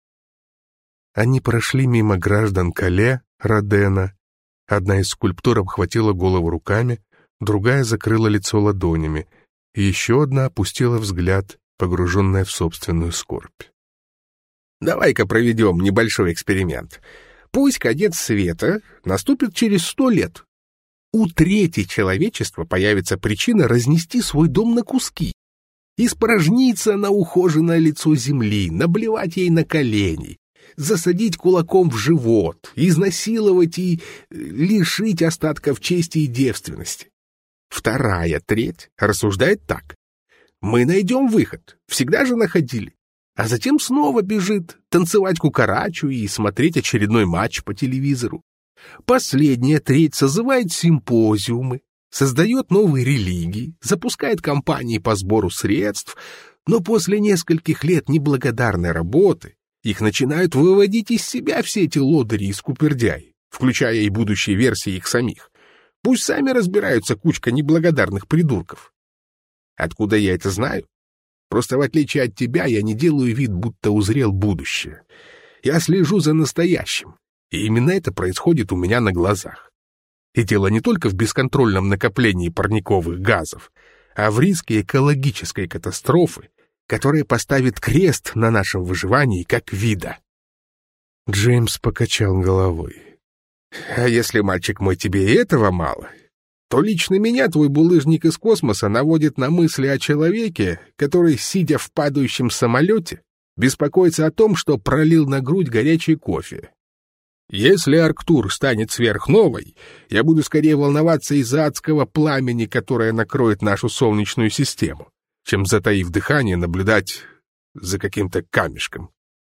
Они прошли мимо граждан Кале, Родена. Одна из скульптур обхватила голову руками, другая закрыла лицо ладонями, и еще одна опустила взгляд, погруженная в собственную скорбь. Давай-ка проведем небольшой эксперимент. Пусть конец света наступит через 100 лет. У трети человечества появится причина разнести свой дом на куски, испражниться на ухоженное лицо земли, наблевать ей на колени, засадить кулаком в живот, изнасиловать и лишить остатков чести и девственности. Вторая треть рассуждает так. Мы найдем выход, всегда же находили. А затем снова бежит танцевать кукарачу и смотреть очередной матч по телевизору. Последняя треть созывает симпозиумы, создает новые религии, запускает кампании по сбору средств, но после нескольких лет неблагодарной работы их начинают выводить из себя все эти лодыри и скупердяи, включая и будущие версии их самих. Пусть сами разбираются, кучка неблагодарных придурков. Откуда я это знаю? Просто в отличие от тебя я не делаю вид, будто узрел будущее. Я слежу за настоящим, и именно это происходит у меня на глазах. И дело не только в бесконтрольном накоплении парниковых газов, а в риске экологической катастрофы, которая поставит крест на нашем выживании как вида. Джеймс покачал головой. А если, мальчик мой, тебе и этого мало, то лично меня твой булыжник из космоса наводит на мысли о человеке, который, сидя в падающем самолете, беспокоится о том, что пролил на грудь горячий кофе. Если Арктур станет сверхновой, я буду скорее волноваться из-за адского пламени, которое накроет нашу Солнечную систему, чем, затаив дыхание, наблюдать за каким-то камешком.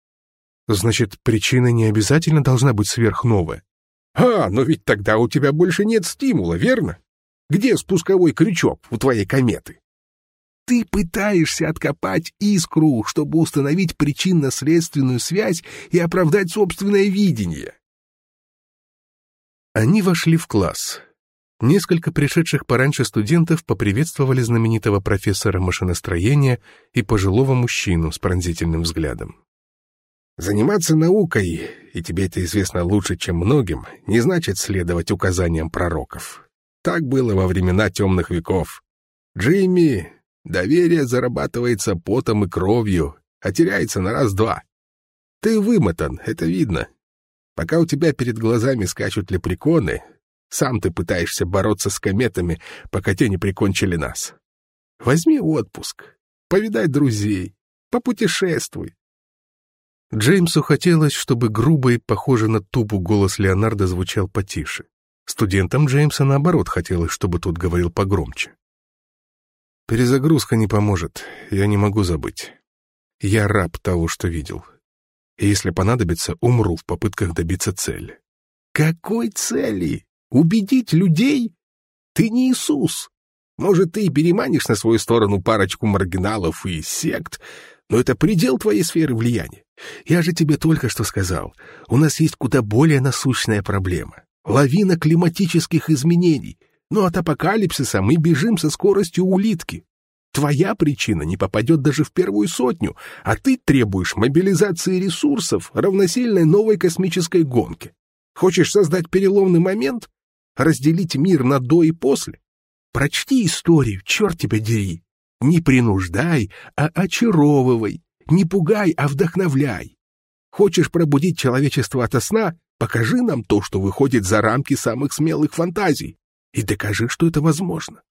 Значит, причина не обязательно должна быть сверхновая. Но ведь тогда у тебя больше нет стимула, верно? Где спусковой крючок у твоей кометы? Ты пытаешься откопать искру, чтобы установить причинно-следственную связь и оправдать собственное видение. Они вошли в класс. Несколько пришедших пораньше студентов поприветствовали знаменитого профессора машиностроения и пожилого мужчину с пронзительным взглядом. Заниматься наукой, и тебе это известно лучше, чем многим, не значит следовать указаниям пророков. Так было во времена темных веков. Джимми, доверие зарабатывается потом и кровью, а теряется на раз-два. Ты вымотан, это видно. Пока у тебя перед глазами скачут лепреконы, сам ты пытаешься бороться с кометами, пока те не прикончили нас. Возьми отпуск, повидай друзей, попутешествуй. Джеймсу хотелось, чтобы грубый, похожий на тубу голос Леонардо звучал потише. Студентам Джеймса, наоборот, хотелось, чтобы тот говорил погромче. Перезагрузка не поможет, я не могу забыть. Я раб того, что видел. И если понадобится, умру в попытках добиться цели. Какой цели? Убедить людей? Ты не Иисус. Может, ты и переманишь на свою сторону парочку маргиналов и сект, но это предел твоей сферы влияния. Я же тебе только что сказал, у нас есть куда более насущная проблема. Лавина климатических изменений. Но от апокалипсиса мы бежим со скоростью улитки. Твоя причина не попадет даже в первую сотню, а ты требуешь мобилизации ресурсов, равносильной новой космической гонке. Хочешь создать переломный момент? Разделить мир на до и после? Прочти историю, черт тебя дери. Не принуждай, а очаровывай. Не пугай, а вдохновляй. Хочешь пробудить человечество ото сна? Покажи нам то, что выходит за рамки самых смелых фантазий, и докажи, что это возможно.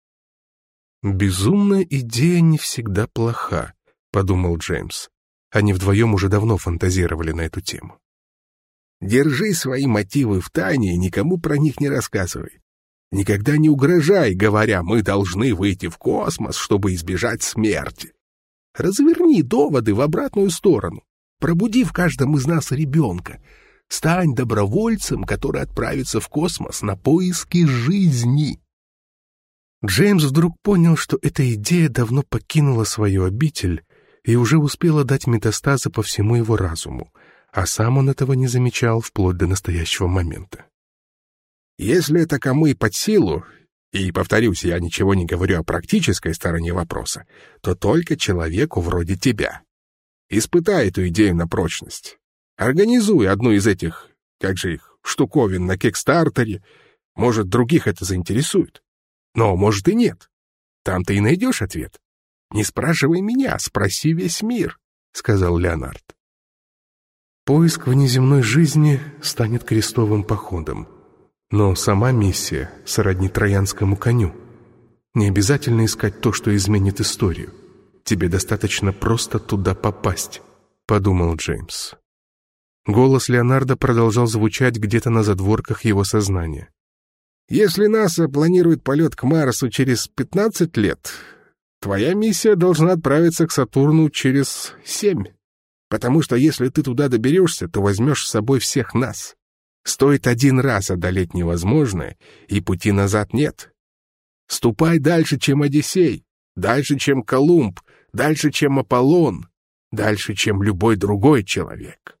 «Безумная идея не всегда плоха», — подумал Джеймс. Они вдвоем уже давно фантазировали на эту тему. Держи свои мотивы в тайне и никому про них не рассказывай. Никогда не угрожай, говоря, мы должны выйти в космос, чтобы избежать смерти. Разверни доводы в обратную сторону. Пробуди в каждом из нас ребенка. Стань добровольцем, который отправится в космос на поиски жизни. Джеймс вдруг понял, что эта идея давно покинула свою обитель и уже успела дать метастазы по всему его разуму, а сам он этого не замечал вплоть до настоящего момента. Если это кому и под силу, и, повторюсь, я ничего не говорю о практической стороне вопроса, то только человеку вроде тебя. Испытай эту идею на прочность. Организуй одну из этих, как же их, штуковин на Кикстартере. Может, других это заинтересует. Но, может, и нет. Там ты и найдешь ответ. Не спрашивай меня, спроси весь мир, — сказал Леонард. Поиск внеземной жизни станет крестовым походом. Но сама миссия сродни троянскому коню. Не обязательно искать то, что изменит историю. Тебе достаточно просто туда попасть, — подумал Джеймс. Голос Леонарда продолжал звучать где-то на задворках его сознания. Если НАСА планирует полет к Марсу через 15 лет, твоя миссия должна отправиться к Сатурну через 7. Потому что если ты туда доберешься, то возьмешь с собой всех нас. Стоит один раз одолеть невозможное, и пути назад нет. Ступай дальше, чем Одиссей, дальше, чем Колумб, дальше, чем Аполлон, дальше, чем любой другой человек.